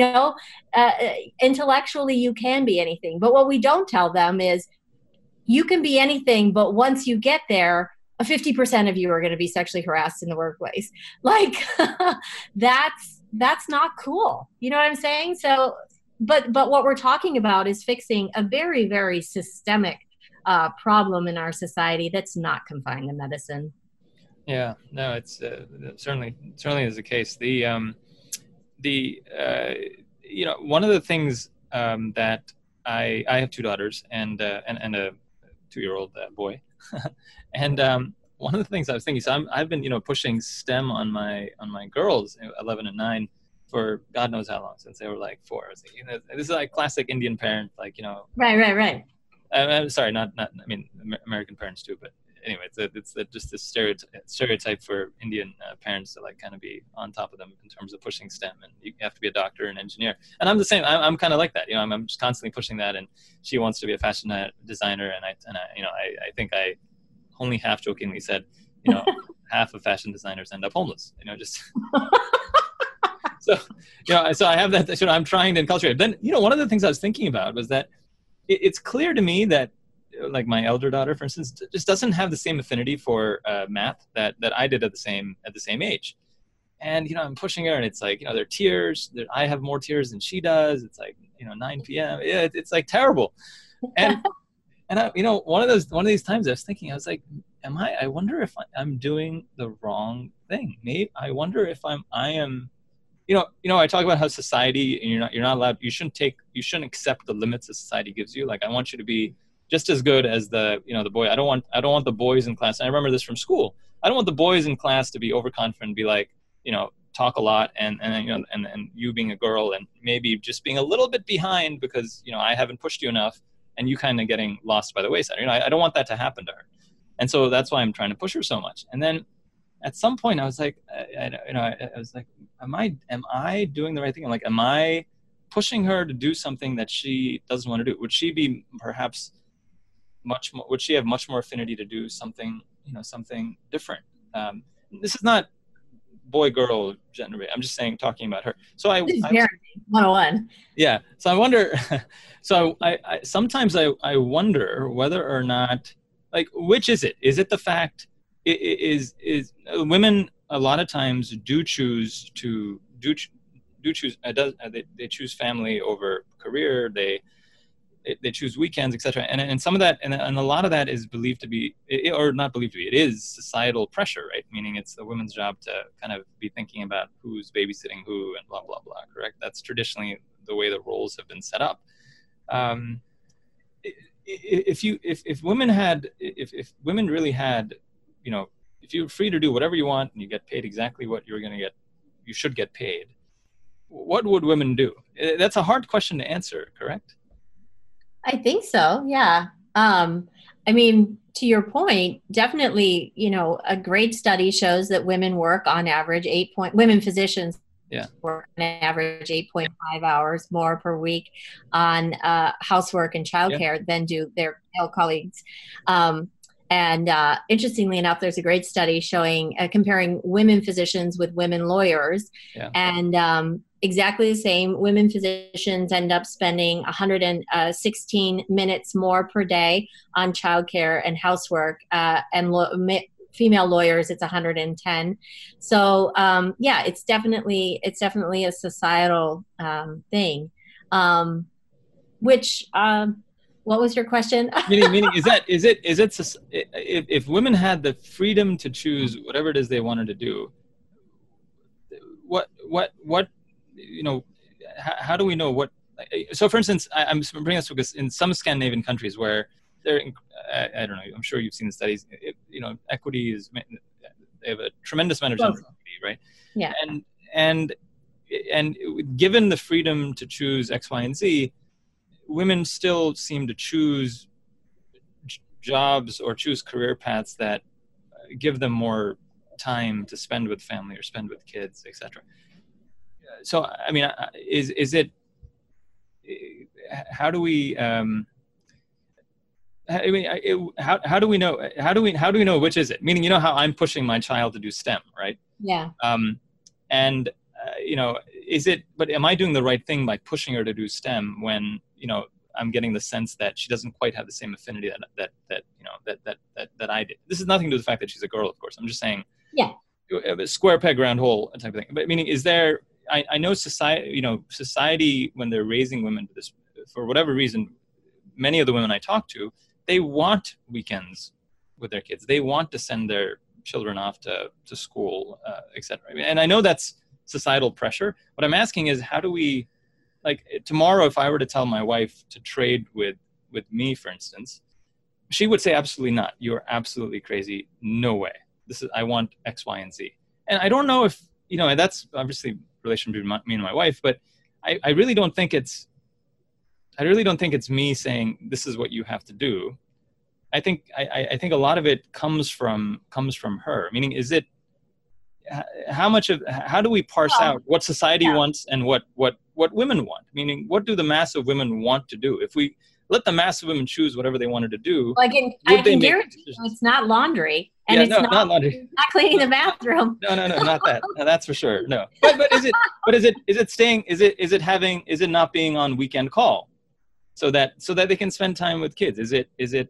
intellectually you can be anything. But what we don't tell them is you can be anything, but once you get there, 50% of you are going to be sexually harassed in the workplace. Like that's not cool. You know what I'm saying? So But what we're talking about is fixing a very, very systemic problem in our society that's not confined to medicine.
Yeah, no, it's certainly is the case. One of the things that I have 2 daughters and a 2-year-old boy, and one of the things I was thinking, so I've been pushing STEM on my girls, 11 and 9. For God knows how long, since they were like 4. I was like, this is like classic Indian parent, like,
Right.
I'm sorry, not. I mean, American parents too, but anyway, it's just this stereotype for Indian parents to like kind of be on top of them in terms of pushing STEM, and you have to be a doctor and engineer. And I'm the same. I'm kind of like that. I'm just constantly pushing that. And she wants to be a fashion designer, and I think I only half jokingly said, half of fashion designers end up homeless. Just. So I have that, I'm trying to inculcate. Then, one of the things I was thinking about was that it's clear to me that, like my elder daughter, for instance, just doesn't have the same affinity for math that I did at the same age. And, I'm pushing her, and it's like, there are tears. I have more tears than she does. It's like, 9 p.m. Yeah, it's like terrible. And, I, one of these times I was thinking, I was like, I wonder if I'm doing the wrong thing. Maybe I wonder if I am I talk about how society, and you're not allowed, you shouldn't accept the limits that society gives you. Like, I want you to be just as good as the boy. I don't want the boys in class. And I remember this from school. I don't want the boys in class to be overconfident, be like, talk a lot, and you being a girl and maybe just being a little bit behind because, I haven't pushed you enough and you kind of getting lost by the wayside. I don't want that to happen to her. And so that's why I'm trying to push her so much. And then at some point I was like, I was like, am I doing the right thing? I'm like, am I pushing her to do something that she doesn't want to do? Would she be perhaps would she have much more affinity to do something, something different? This is not boy girl gender. I'm just talking about her. So
this is parenting 101.
Yeah. So I wonder, so I sometimes I wonder whether or not, like, which is it? Is it the fact is women a lot of times do choose they choose family over career, they choose weekends, etc. And some of that and a lot of that is believed to be, or not believed to be, it is societal pressure, right? Meaning it's the woman's job to kind of be thinking about who's babysitting who and blah blah blah. Correct? That's traditionally the way the roles have been set up. If women really had, if you're free to do whatever you want and you get paid exactly what you're going to get, you should get paid, what would women do? That's a hard question to answer, correct?
I think so. Yeah. I mean, to your point, definitely, a great study shows that women work on average women physicians work on average 8.5 hours more per week on housework and childcare than do their male colleagues. And interestingly enough, there's a great study showing comparing women physicians with women lawyers, and exactly the same. Women physicians end up spending 116 minutes more per day on childcare and housework, and female lawyers, it's 110. So it's definitely a societal thing. What was your question?
meaning is it if women had the freedom to choose whatever it is they wanted to do, what how do we know what? So for instance, I'm bringing this because in some Scandinavian countries where I don't know, I'm sure you've seen the studies, equity is, they have a tremendous amount of gender equity, right?
Yeah.
And given the freedom to choose X, Y, and Z, women still seem to choose jobs or choose career paths that give them more time to spend with family or spend with kids, etc. So, I mean, is it? How do we? How do we know? How do we know which is it? Meaning, how I'm pushing my child to do STEM, right?
Yeah.
Is it? But am I doing the right thing by pushing her to do STEM when I'm getting the sense that she doesn't quite have the same affinity that I did? This is nothing to do with the fact that she's a girl, of course. I'm just saying.
Yeah.
Square peg, round hole type of thing. But meaning, is there? I know society when they're raising women to this, for whatever reason, many of the women I talk to, they want weekends with their kids. They want to send their children off to school, etc. And I know that's societal pressure. What I'm asking is, how do we, like, tomorrow, if I were to tell my wife to trade with me, for instance, she would say, absolutely not. You're absolutely crazy. No way. I want X, Y, and Z. And I don't know if, and that's obviously relation between me and my wife, but I really don't think it's me saying this is what you have to do. I think a lot of it comes from her. Meaning, is it how do we parse out what society wants and what women want? Meaning, what do the mass of women want to do? If we let the mass of women choose whatever they wanted to do,
I can guarantee you it's not laundry. And it's not laundry. Not cleaning the bathroom.
No, not that. No, that's for sure. No. But is it not being on weekend call so that they can spend time with kids? Is it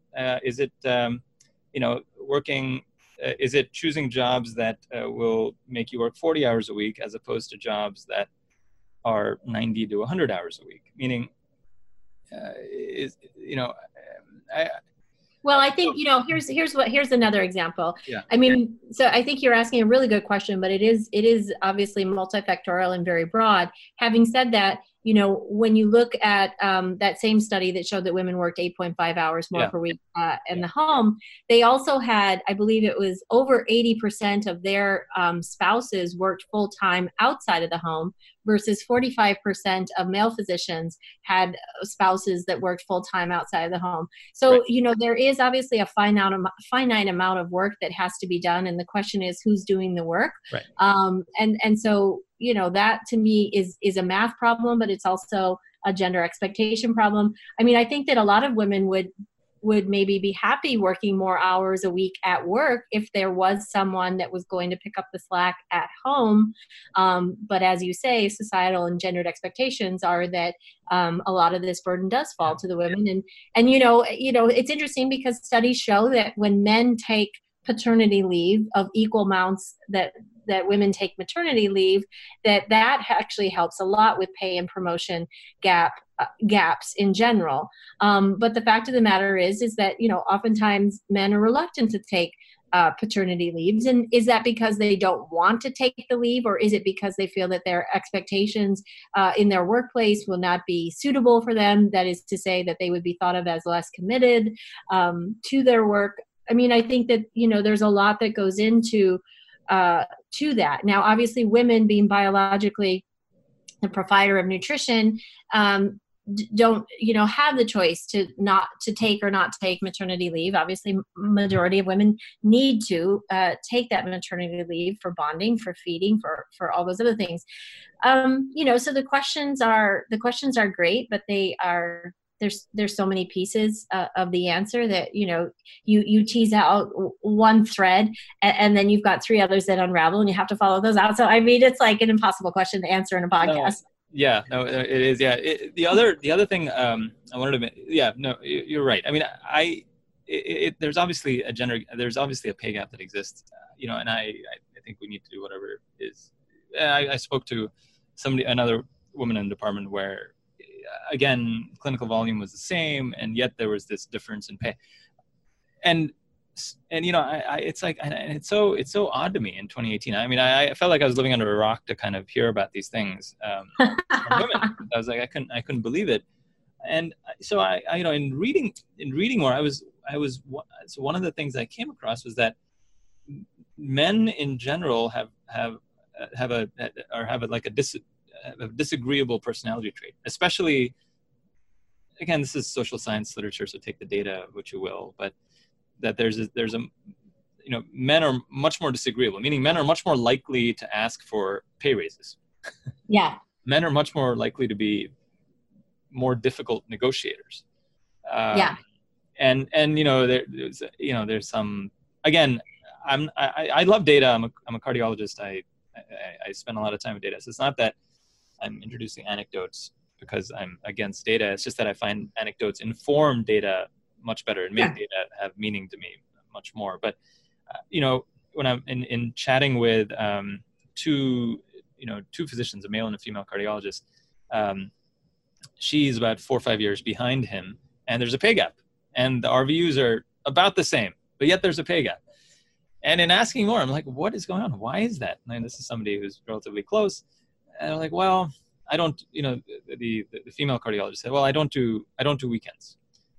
working, is it choosing jobs that will make you work 40 hours a week as opposed to jobs that are 90 to 100 hours a week? Meaning,
Well, I think, here's another example.
Yeah.
I mean, so I think you're asking a really good question, but it is obviously multifactorial and very broad. Having said that, when you look at that same study that showed that women worked 8.5 hours more per week in the home, they also had, I believe it was over 80% of their spouses worked full time outside of the home, versus 45% of male physicians had spouses that worked full time outside of the home. So, there is obviously a finite amount of work that has to be done. And the question is, who's doing the work?
Right.
And so, that to me is a math problem, but it's also a gender expectation problem. I mean, I think that a lot of women would maybe be happy working more hours a week at work if there was someone that was going to pick up the slack at home. But as you say, societal and gendered expectations are that a lot of this burden does fall to the women. And it's interesting because studies show that when men take paternity leave of equal amounts that women take maternity leave, that actually helps a lot with pay and promotion gaps in general. But the fact of the matter is that, oftentimes men are reluctant to take paternity leaves. And is that because they don't want to take the leave, or is it because they feel that their expectations in their workplace will not be suitable for them? That is to say that they would be thought of as less committed to their work. I mean, I think that, there's a lot that goes into to that. Now, obviously, women being biologically the provider of nutrition don't, have the choice to take or not take maternity leave. Obviously, majority of women need to take that maternity leave for bonding, for feeding, for all those other things. So the questions are great, but they are. There's so many pieces of the answer that, you tease out one thread and then you've got three others that unravel and you have to follow those out. So, I mean, it's like an impossible question to answer in a podcast.
It is. Yeah. The other thing I wanted to, you're right. I mean, there's obviously a pay gap that exists, and I think we need to do whatever is. I spoke to another woman in the department where, again, clinical volume was the same, and yet there was this difference in pay. And it's like, and it's so odd to me in 2018. I mean, I felt like I was living under a rock to kind of hear about these things from women. I was like, I couldn't believe it. And so I in reading more, so one of the things I came across was that men in general have a disagreeable personality trait, especially, again, this is social science literature, so take the data what you will, but that there's a men are much more disagreeable, meaning men are much more likely to ask for pay raises.
Yeah.
Men are much more likely to be more difficult negotiators. And there's some, again, I love data. I'm a cardiologist. I spend a lot of time with data. So it's not that I'm introducing anecdotes because I'm against data. It's just that I find anecdotes inform data much better and make data have meaning to me much more. But, when I'm in chatting with two physicians, a male and a female cardiologist, she's about 4 or 5 years behind him, and there's a pay gap. And the RVUs are about the same, but yet there's a pay gap. And in asking more, I'm like, what is going on? Why is that? And this is somebody who's relatively close. And I'm like, well, I don't, the female cardiologist said, well, I don't do weekends.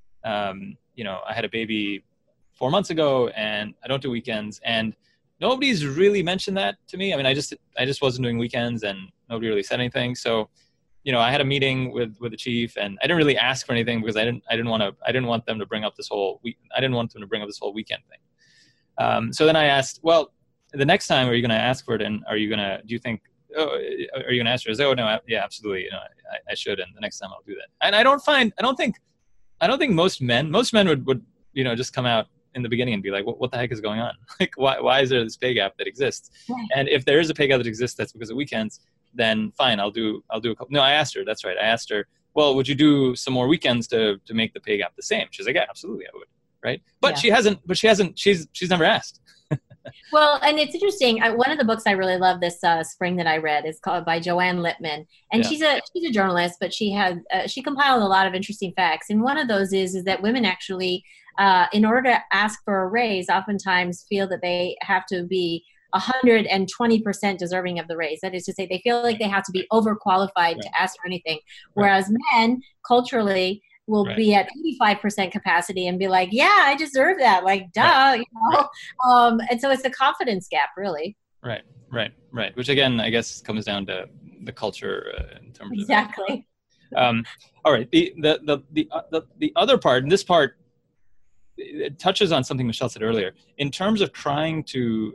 I had a baby 4 months ago and I don't do weekends. And nobody's really mentioned that to me. I mean, I just wasn't doing weekends and nobody really said anything. So, I had a meeting with the chief and I didn't really ask for anything because I didn't want them to bring up this whole weekend thing. So then I asked, well, the next time, are you going to ask for it? And are you going to ask her? I said, oh no, yeah, absolutely. I should. And the next time I'll do that. And I don't think most men would, just come out in the beginning and be like, what the heck is going on? Like, why is there this pay gap that exists? Right. And if there is a pay gap that exists, that's because of weekends, then fine, I'll do a couple. No, I asked her, that's right. I asked her, well, would you do some more weekends to make the pay gap the same? She's like, yeah, absolutely, I would. Right. But she's never asked.
Well, and it's interesting. One of the books I really love this spring that I read is called by Joanne Lippman, and she's a journalist, but she compiled a lot of interesting facts. And one of those is that women actually in order to ask for a raise, oftentimes feel that they have to be 120% deserving of the raise. That is to say, they feel like they have to be overqualified to ask for anything. Whereas men, culturally, will be at 85% capacity and be like, yeah, I deserve that. Like, duh, you know? And so it's the confidence gap, really.
Right. Which again, I guess comes down to the culture in terms
exactly.
of. All right. The other part, and this part, it touches on something Michelle said earlier in terms of trying to,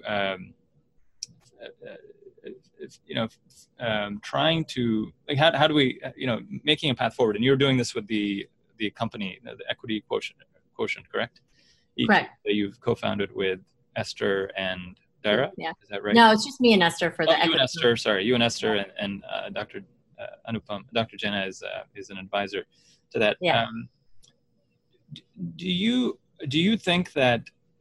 trying to, like, how do we, making a path forward. And you're doing this with the company, the Equity Quotient, correct?
Correct.
That you've co-founded with Esther and Dara.
Yeah.
Is that right?
No, it's just me and Esther for the
you
Equity.
And Esther, sorry, you and Esther and Dr. Anupam, Dr. Jenna is an advisor to that.
Yeah.
Do you think that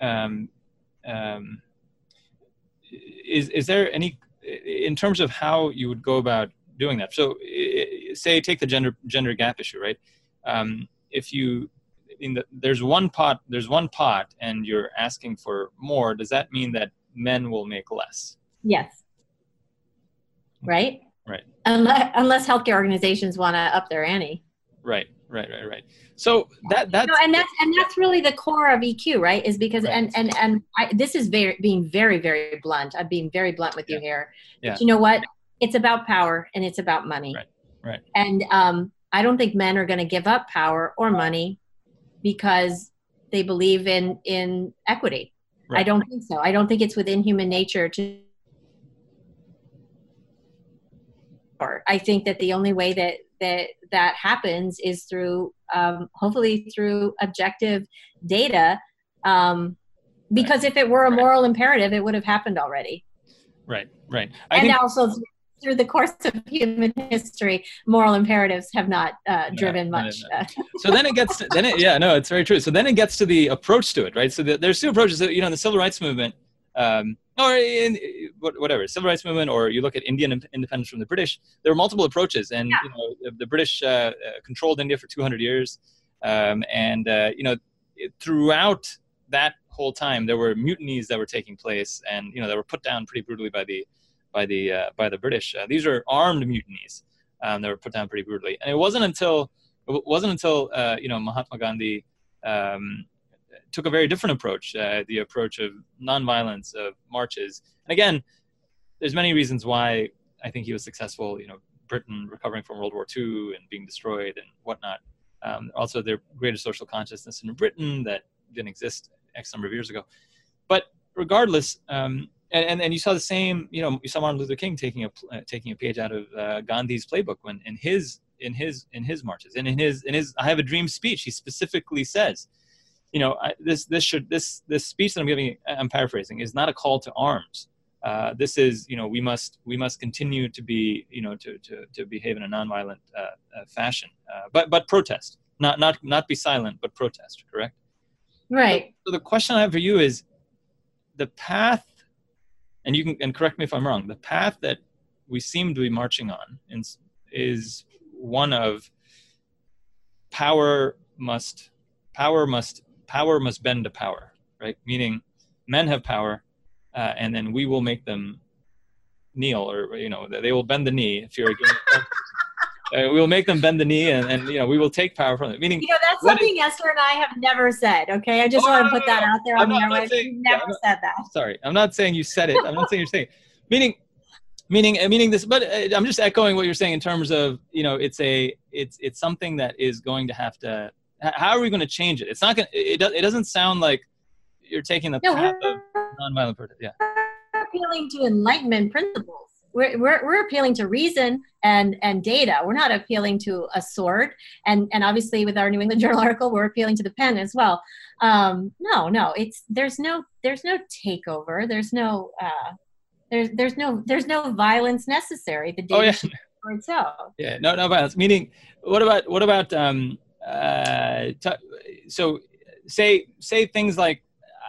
is there any, in terms of how you would go about doing that? So say take the gender gap issue, right? If you there's one pot and you're asking for more, does that mean that men will make less?
Yes. Right?
Right.
Unless healthcare organizations want to up their ante.
Right. So that's
and that's really the core of EQ, right? Is because this is being very, very blunt. I'm being very blunt with you here.
Yeah.
But you know what? It's about power and it's about money.
Right.
And I don't think men are going to give up power or money because they believe in equity. Right. I don't think so. I don't think it's within human nature to. I think that the only way that happens is through, hopefully through objective data, because if it were a moral imperative, it would have happened already.
Right.
And also through the course of human history, moral imperatives have not driven much.
So then it's very true. So then it gets to the approach to it, right? So there's two approaches. In the civil rights movement, or in whatever civil rights movement, or you look at Indian independence from the British, there were multiple approaches, and the British controlled India for 200 years, throughout that whole time there were mutinies that were taking place, and that were put down pretty brutally by the British. These are armed mutinies that were put down pretty brutally, and it wasn't until Mahatma Gandhi took a very different approach, the approach of nonviolence, of marches. And again, there's many reasons why I think he was successful. Britain recovering from World War II and being destroyed and whatnot. Also, their greater social consciousness in Britain that didn't exist X number of years ago. But regardless, and you saw the same. You saw Martin Luther King taking a page out of Gandhi's playbook when in his marches and in his "I Have a Dream" speech, he specifically says, this speech that I'm giving, I'm paraphrasing, is not a call to arms. This is, we must continue to be, to behave in a nonviolent fashion, but protest, not be silent, but protest. Correct?
Right.
So the question I have for you is the path, and you can correct me if I'm wrong. The path that we seem to be marching on is one of power must bend to power, right? Meaning men have power, and then we will make them kneel, or, they will bend the knee if you're against we will make them bend the knee, and we will take power from them. Meaning,
that's something Esther and I have never said, okay? I just want to put that out there on the airwaves. We've never said that.
Sorry, I'm not saying you said it. I'm not saying you're saying it. Meaning this, but I'm just echoing what you're saying in terms of, it's something that is going to have to. How are we going to change it? It's not going. It doesn't sound like you're taking the path of nonviolent protest. Yeah.
We're appealing to Enlightenment principles. We're appealing to reason and data. We're not appealing to a sword. And obviously with our New England Journal article, we're appealing to the pen as well. No. There's no takeover. There's no violence necessary. The data for itself. Yeah.
No violence. Meaning, what about so say things like,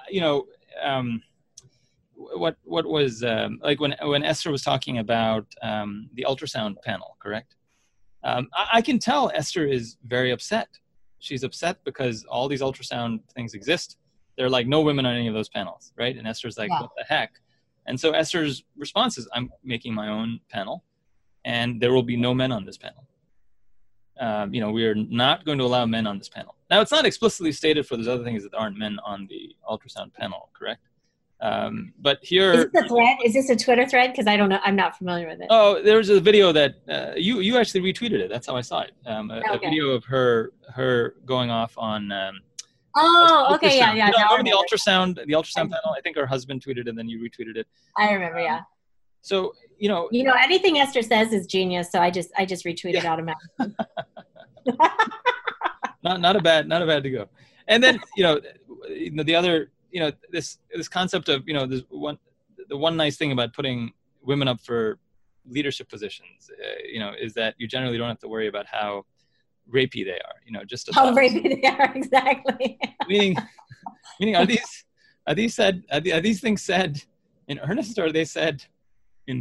what was like when Esther was talking about the ultrasound panel, correct? I can tell Esther is very upset she's upset because all these ultrasound things exist. There are like no women on any of those panels, right? And Esther's like, what the heck? And so Esther's response is, I'm making my own panel, and there will be no men on this panel. We are not going to allow men on this panel. Now, it's not explicitly stated for those other things that there aren't men on the ultrasound panel, correct? But here...
Is this a thread? Is this a Twitter thread? Because I don't know. I'm not familiar with it.
Oh, there was a video that you actually retweeted it. That's how I saw it. A video of her going off on...
okay, yeah.
Remember the ultrasound panel? I think her husband tweeted it, and then you retweeted it.
I remember, yeah.
So,
anything Esther says is genius, so I just retweeted automatically.
not a bad to go. And then, the other, this concept of, the one nice thing about putting women up for leadership positions, is that you generally don't have to worry about how rapey they are, just
how rapey they are, exactly.
meaning are these things said in earnest, or are they said in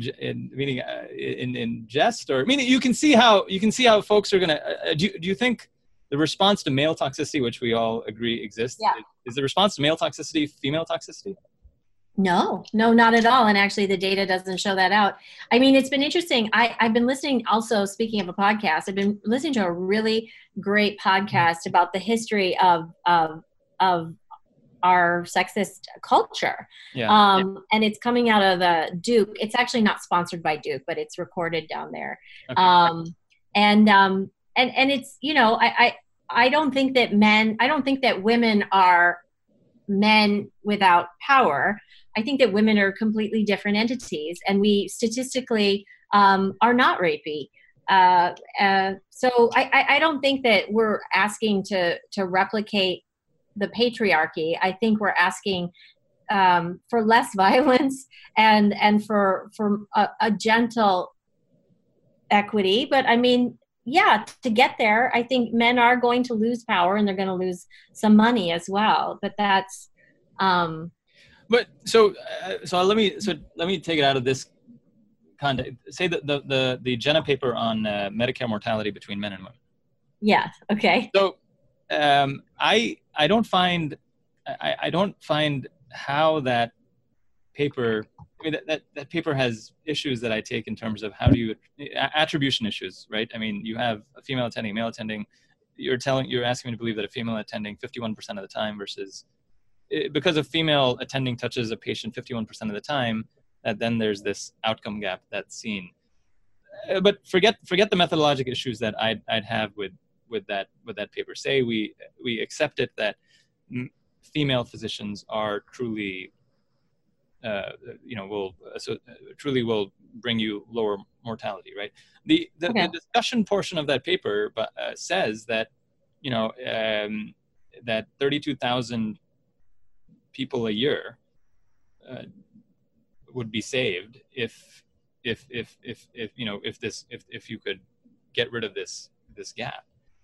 jest, or meaning you can see how folks are gonna do you think the response to male toxicity, which we all agree exists, is the response to male toxicity female toxicity?
No, not at all. And actually the data doesn't show that out. I mean, it's been interesting. I've been listening also, speaking of a podcast, I've been listening to a really great podcast about the history of our sexist culture. And it's coming out of Duke. It's actually not sponsored by Duke, but it's recorded down there. Okay. And it's, I don't think that women are men without power. I think that women are completely different entities, and we statistically are not rapey. So I don't think that we're asking to replicate the patriarchy. I think we're asking for less violence and for a gentle equity. But I mean, to get there, I think men are going to lose power, and they're going to lose some money as well. But that's.
But so let me take it out of this context. Say the Jenna paper on Medicare mortality between men and women.
Yeah. Okay.
So I don't find how that paper. I mean, that paper has issues that I take in terms of how do you attribution issues, right? I mean, you have a female attending, male attending. You're asking me to believe that a female attending 51% of the time versus because a female attending touches a patient 51% of the time, that then there's this outcome gap that's seen. But forget the methodological issues that I'd have with that paper. Say we accept it that female physicians are truly will bring you lower mortality, right? The discussion portion of that paper says that that 32,000 people a year would be saved if you could get rid of this gap.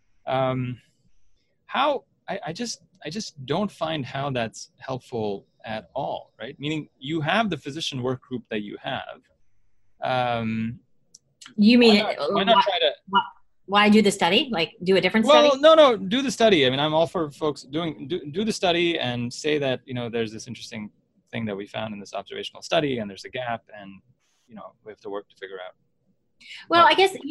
How I just don't find how that's helpful at all, right? Meaning you have the physician work group that you have.
You mean
why not try to?
Why do the study? Like do a different
study?
Well,
no, do the study. I mean, I'm all for folks do the study and say that there's this interesting thing that we found in this observational study, and there's a gap, and we have to work to figure out.
Well, I guess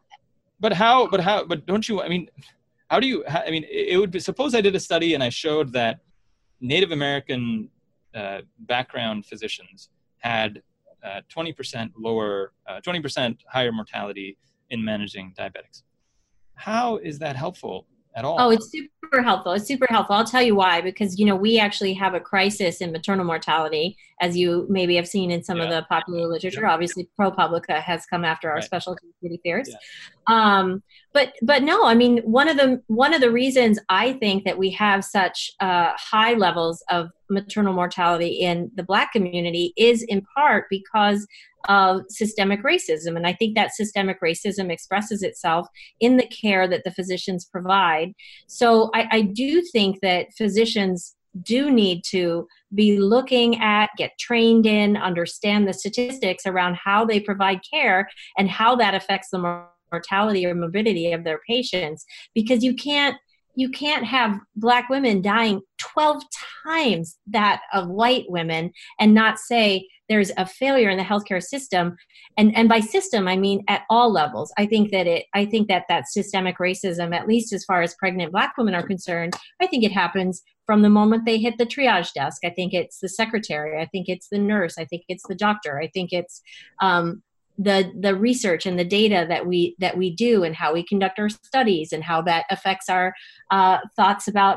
But don't you? I mean, how do you? I mean, it would be. Suppose I did a study and I showed that Native American background physicians had 20% lower, 20% higher mortality in managing diabetics. How is that helpful at all?
Oh, it's super helpful. It's super helpful. I'll tell you why, because, we actually have a crisis in maternal mortality, as you maybe have seen in some of the popular literature. Yeah. Obviously, ProPublica has come after our special committee theories. Yeah. But no, I mean, one of the reasons I think that we have such high levels of maternal mortality in the Black community is in part because of systemic racism. And I think that systemic racism expresses itself in the care that the physicians provide. So I do think that physicians do need to be looking at, get trained in, understand the statistics around how they provide care and how that affects the mortality or morbidity of their patients. Because you can't you can't have Black women dying 12 times that of white women and not say there's a failure in the healthcare system. And by system, I mean at all levels. I think that systemic racism, at least as far as pregnant Black women are concerned, I think it happens from the moment they hit the triage desk. I think it's the secretary. I think it's the nurse. I think it's the doctor. I think it's the research and the data that we do, and how we conduct our studies, and how that affects our thoughts about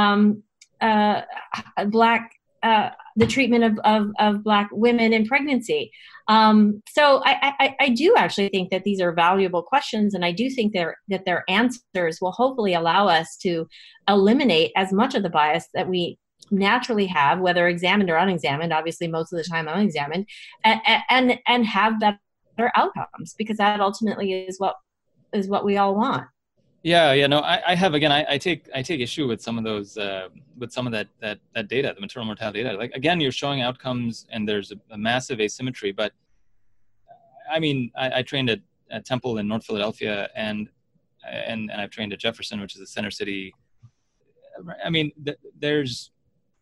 the treatment of Black women in pregnancy. So I do actually think that these are valuable questions, and I do think that their answers will hopefully allow us to eliminate as much of the bias that we naturally have, whether examined or unexamined, obviously most of the time unexamined, and have better outcomes, because that ultimately is what we all want.
No, I take issue with some of those with some of that data, the maternal mortality data. Like, again, you're showing outcomes and there's a massive asymmetry. But I mean, I trained at Temple in North Philadelphia, and I've trained at Jefferson, which is a center city. I mean, there's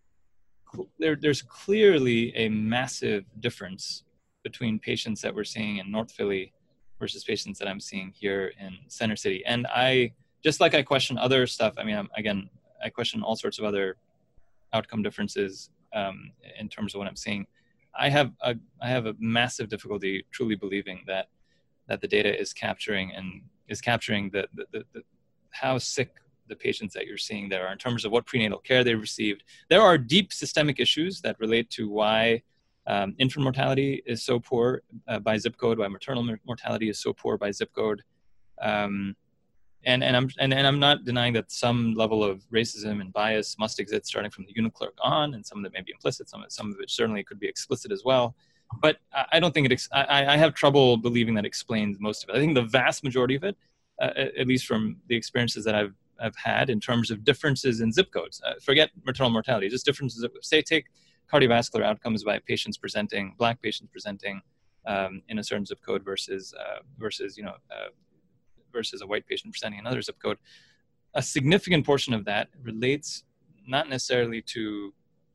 clearly a massive difference between patients that we're seeing in North Philly versus patients that I'm seeing here in Center City. And I question other stuff. I mean, I question all sorts of other outcome differences in terms of what I'm seeing. I have a massive difficulty truly believing that the data is capturing the how sick the patients that you're seeing there are in terms of what prenatal care they received. There are deep systemic issues that relate to why infant mortality is so poor by zip code, why maternal mortality is so poor by zip code, and I'm not denying that some level of racism and bias must exist starting from the unit clerk on, and some of it may be implicit, some of it certainly could be explicit as well. But I don't think I have trouble believing that explains most of it. I think the vast majority of it, at least from the experiences that I've had in terms of differences in zip codes, forget maternal mortality, just differences. Say take cardiovascular outcomes by Black patients presenting in a certain zip code versus a white patient presenting another zip code. A significant portion of that relates not necessarily to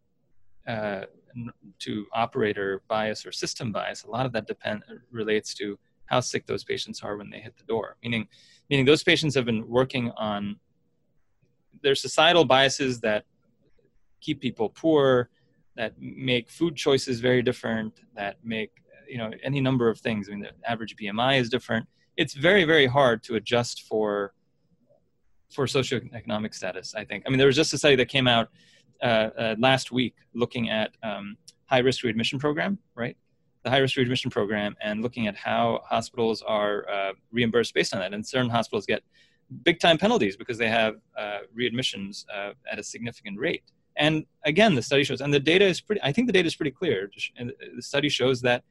operator bias or system bias. A lot of that relates to how sick those patients are when they hit the door. Meaning those patients have been working on their societal biases that keep people poor, that make food choices very different, that make, any number of things. I mean, the average BMI is different. It's very, very hard to adjust for socioeconomic status, I think. I mean, there was just a study that came out last week looking at high-risk readmission program, right? The high-risk readmission program, and looking at how hospitals are reimbursed based on that. And certain hospitals get big-time penalties because they have readmissions at a significant rate. And again, the study shows, and the data is I think the data is pretty clear. And the study shows that,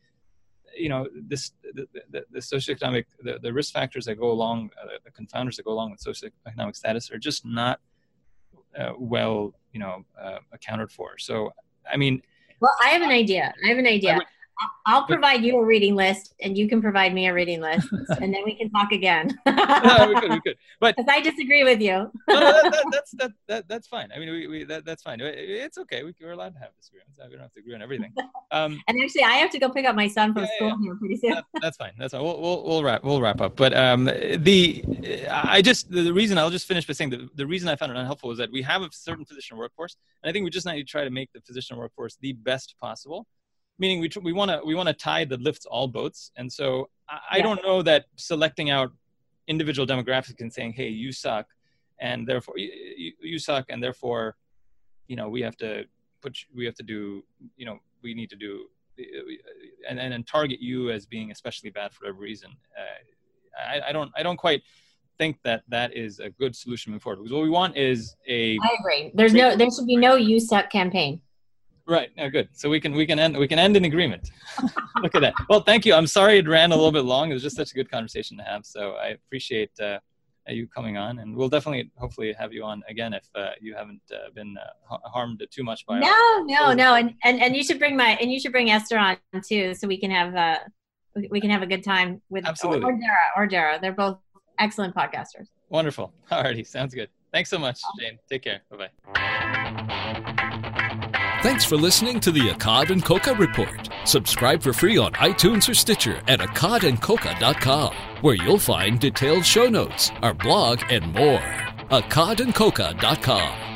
the socioeconomic, the risk factors that go along, the confounders that go along with socioeconomic status are just not well, accounted for. So, I mean.
Well, I have an idea. I'll provide you a reading list, and you can provide me a reading list, and then we can talk again.
No, we could. But
because I disagree with you.
That's fine. I mean, that's fine. It's okay. We're allowed to have disagreements. We don't have to agree on everything.
And actually, I have to go pick up my son from school here pretty soon.
That's fine. That's fine. We'll wrap up. But the reason, I'll just finish by saying the reason I found it unhelpful is that we have a certain physician workforce, and I think we just need to try to make the physician workforce the best possible. Meaning we want a tide that lifts all boats. And so I don't know that selecting out individual demographics and saying, hey, you suck, and therefore you suck, and therefore, we have to do, we need to do, and target you as being especially bad for every reason. I don't quite think that is a good solution moving forward, because what we want is I
agree. There should be no you suck campaign.
Right. No, good. So we can end in agreement. Look at that. Well, thank you. I'm sorry it ran a little bit long. It was just such a good conversation to have. So I appreciate you coming on, and we'll definitely, hopefully, have you on again if you haven't been harmed too much by.
No. And you should bring Esther on too, so we can have a good time with.
Absolutely.
Or Dara. They're both excellent podcasters.
Wonderful. Alrighty. Sounds good. Thanks so much, Jane. Take care. Bye-bye.
Thanks for listening to the Akkad and Coca Report. Subscribe for free on iTunes or Stitcher at akkadandcoca.com, where you'll find detailed show notes, our blog, and more. akkadandcoca.com.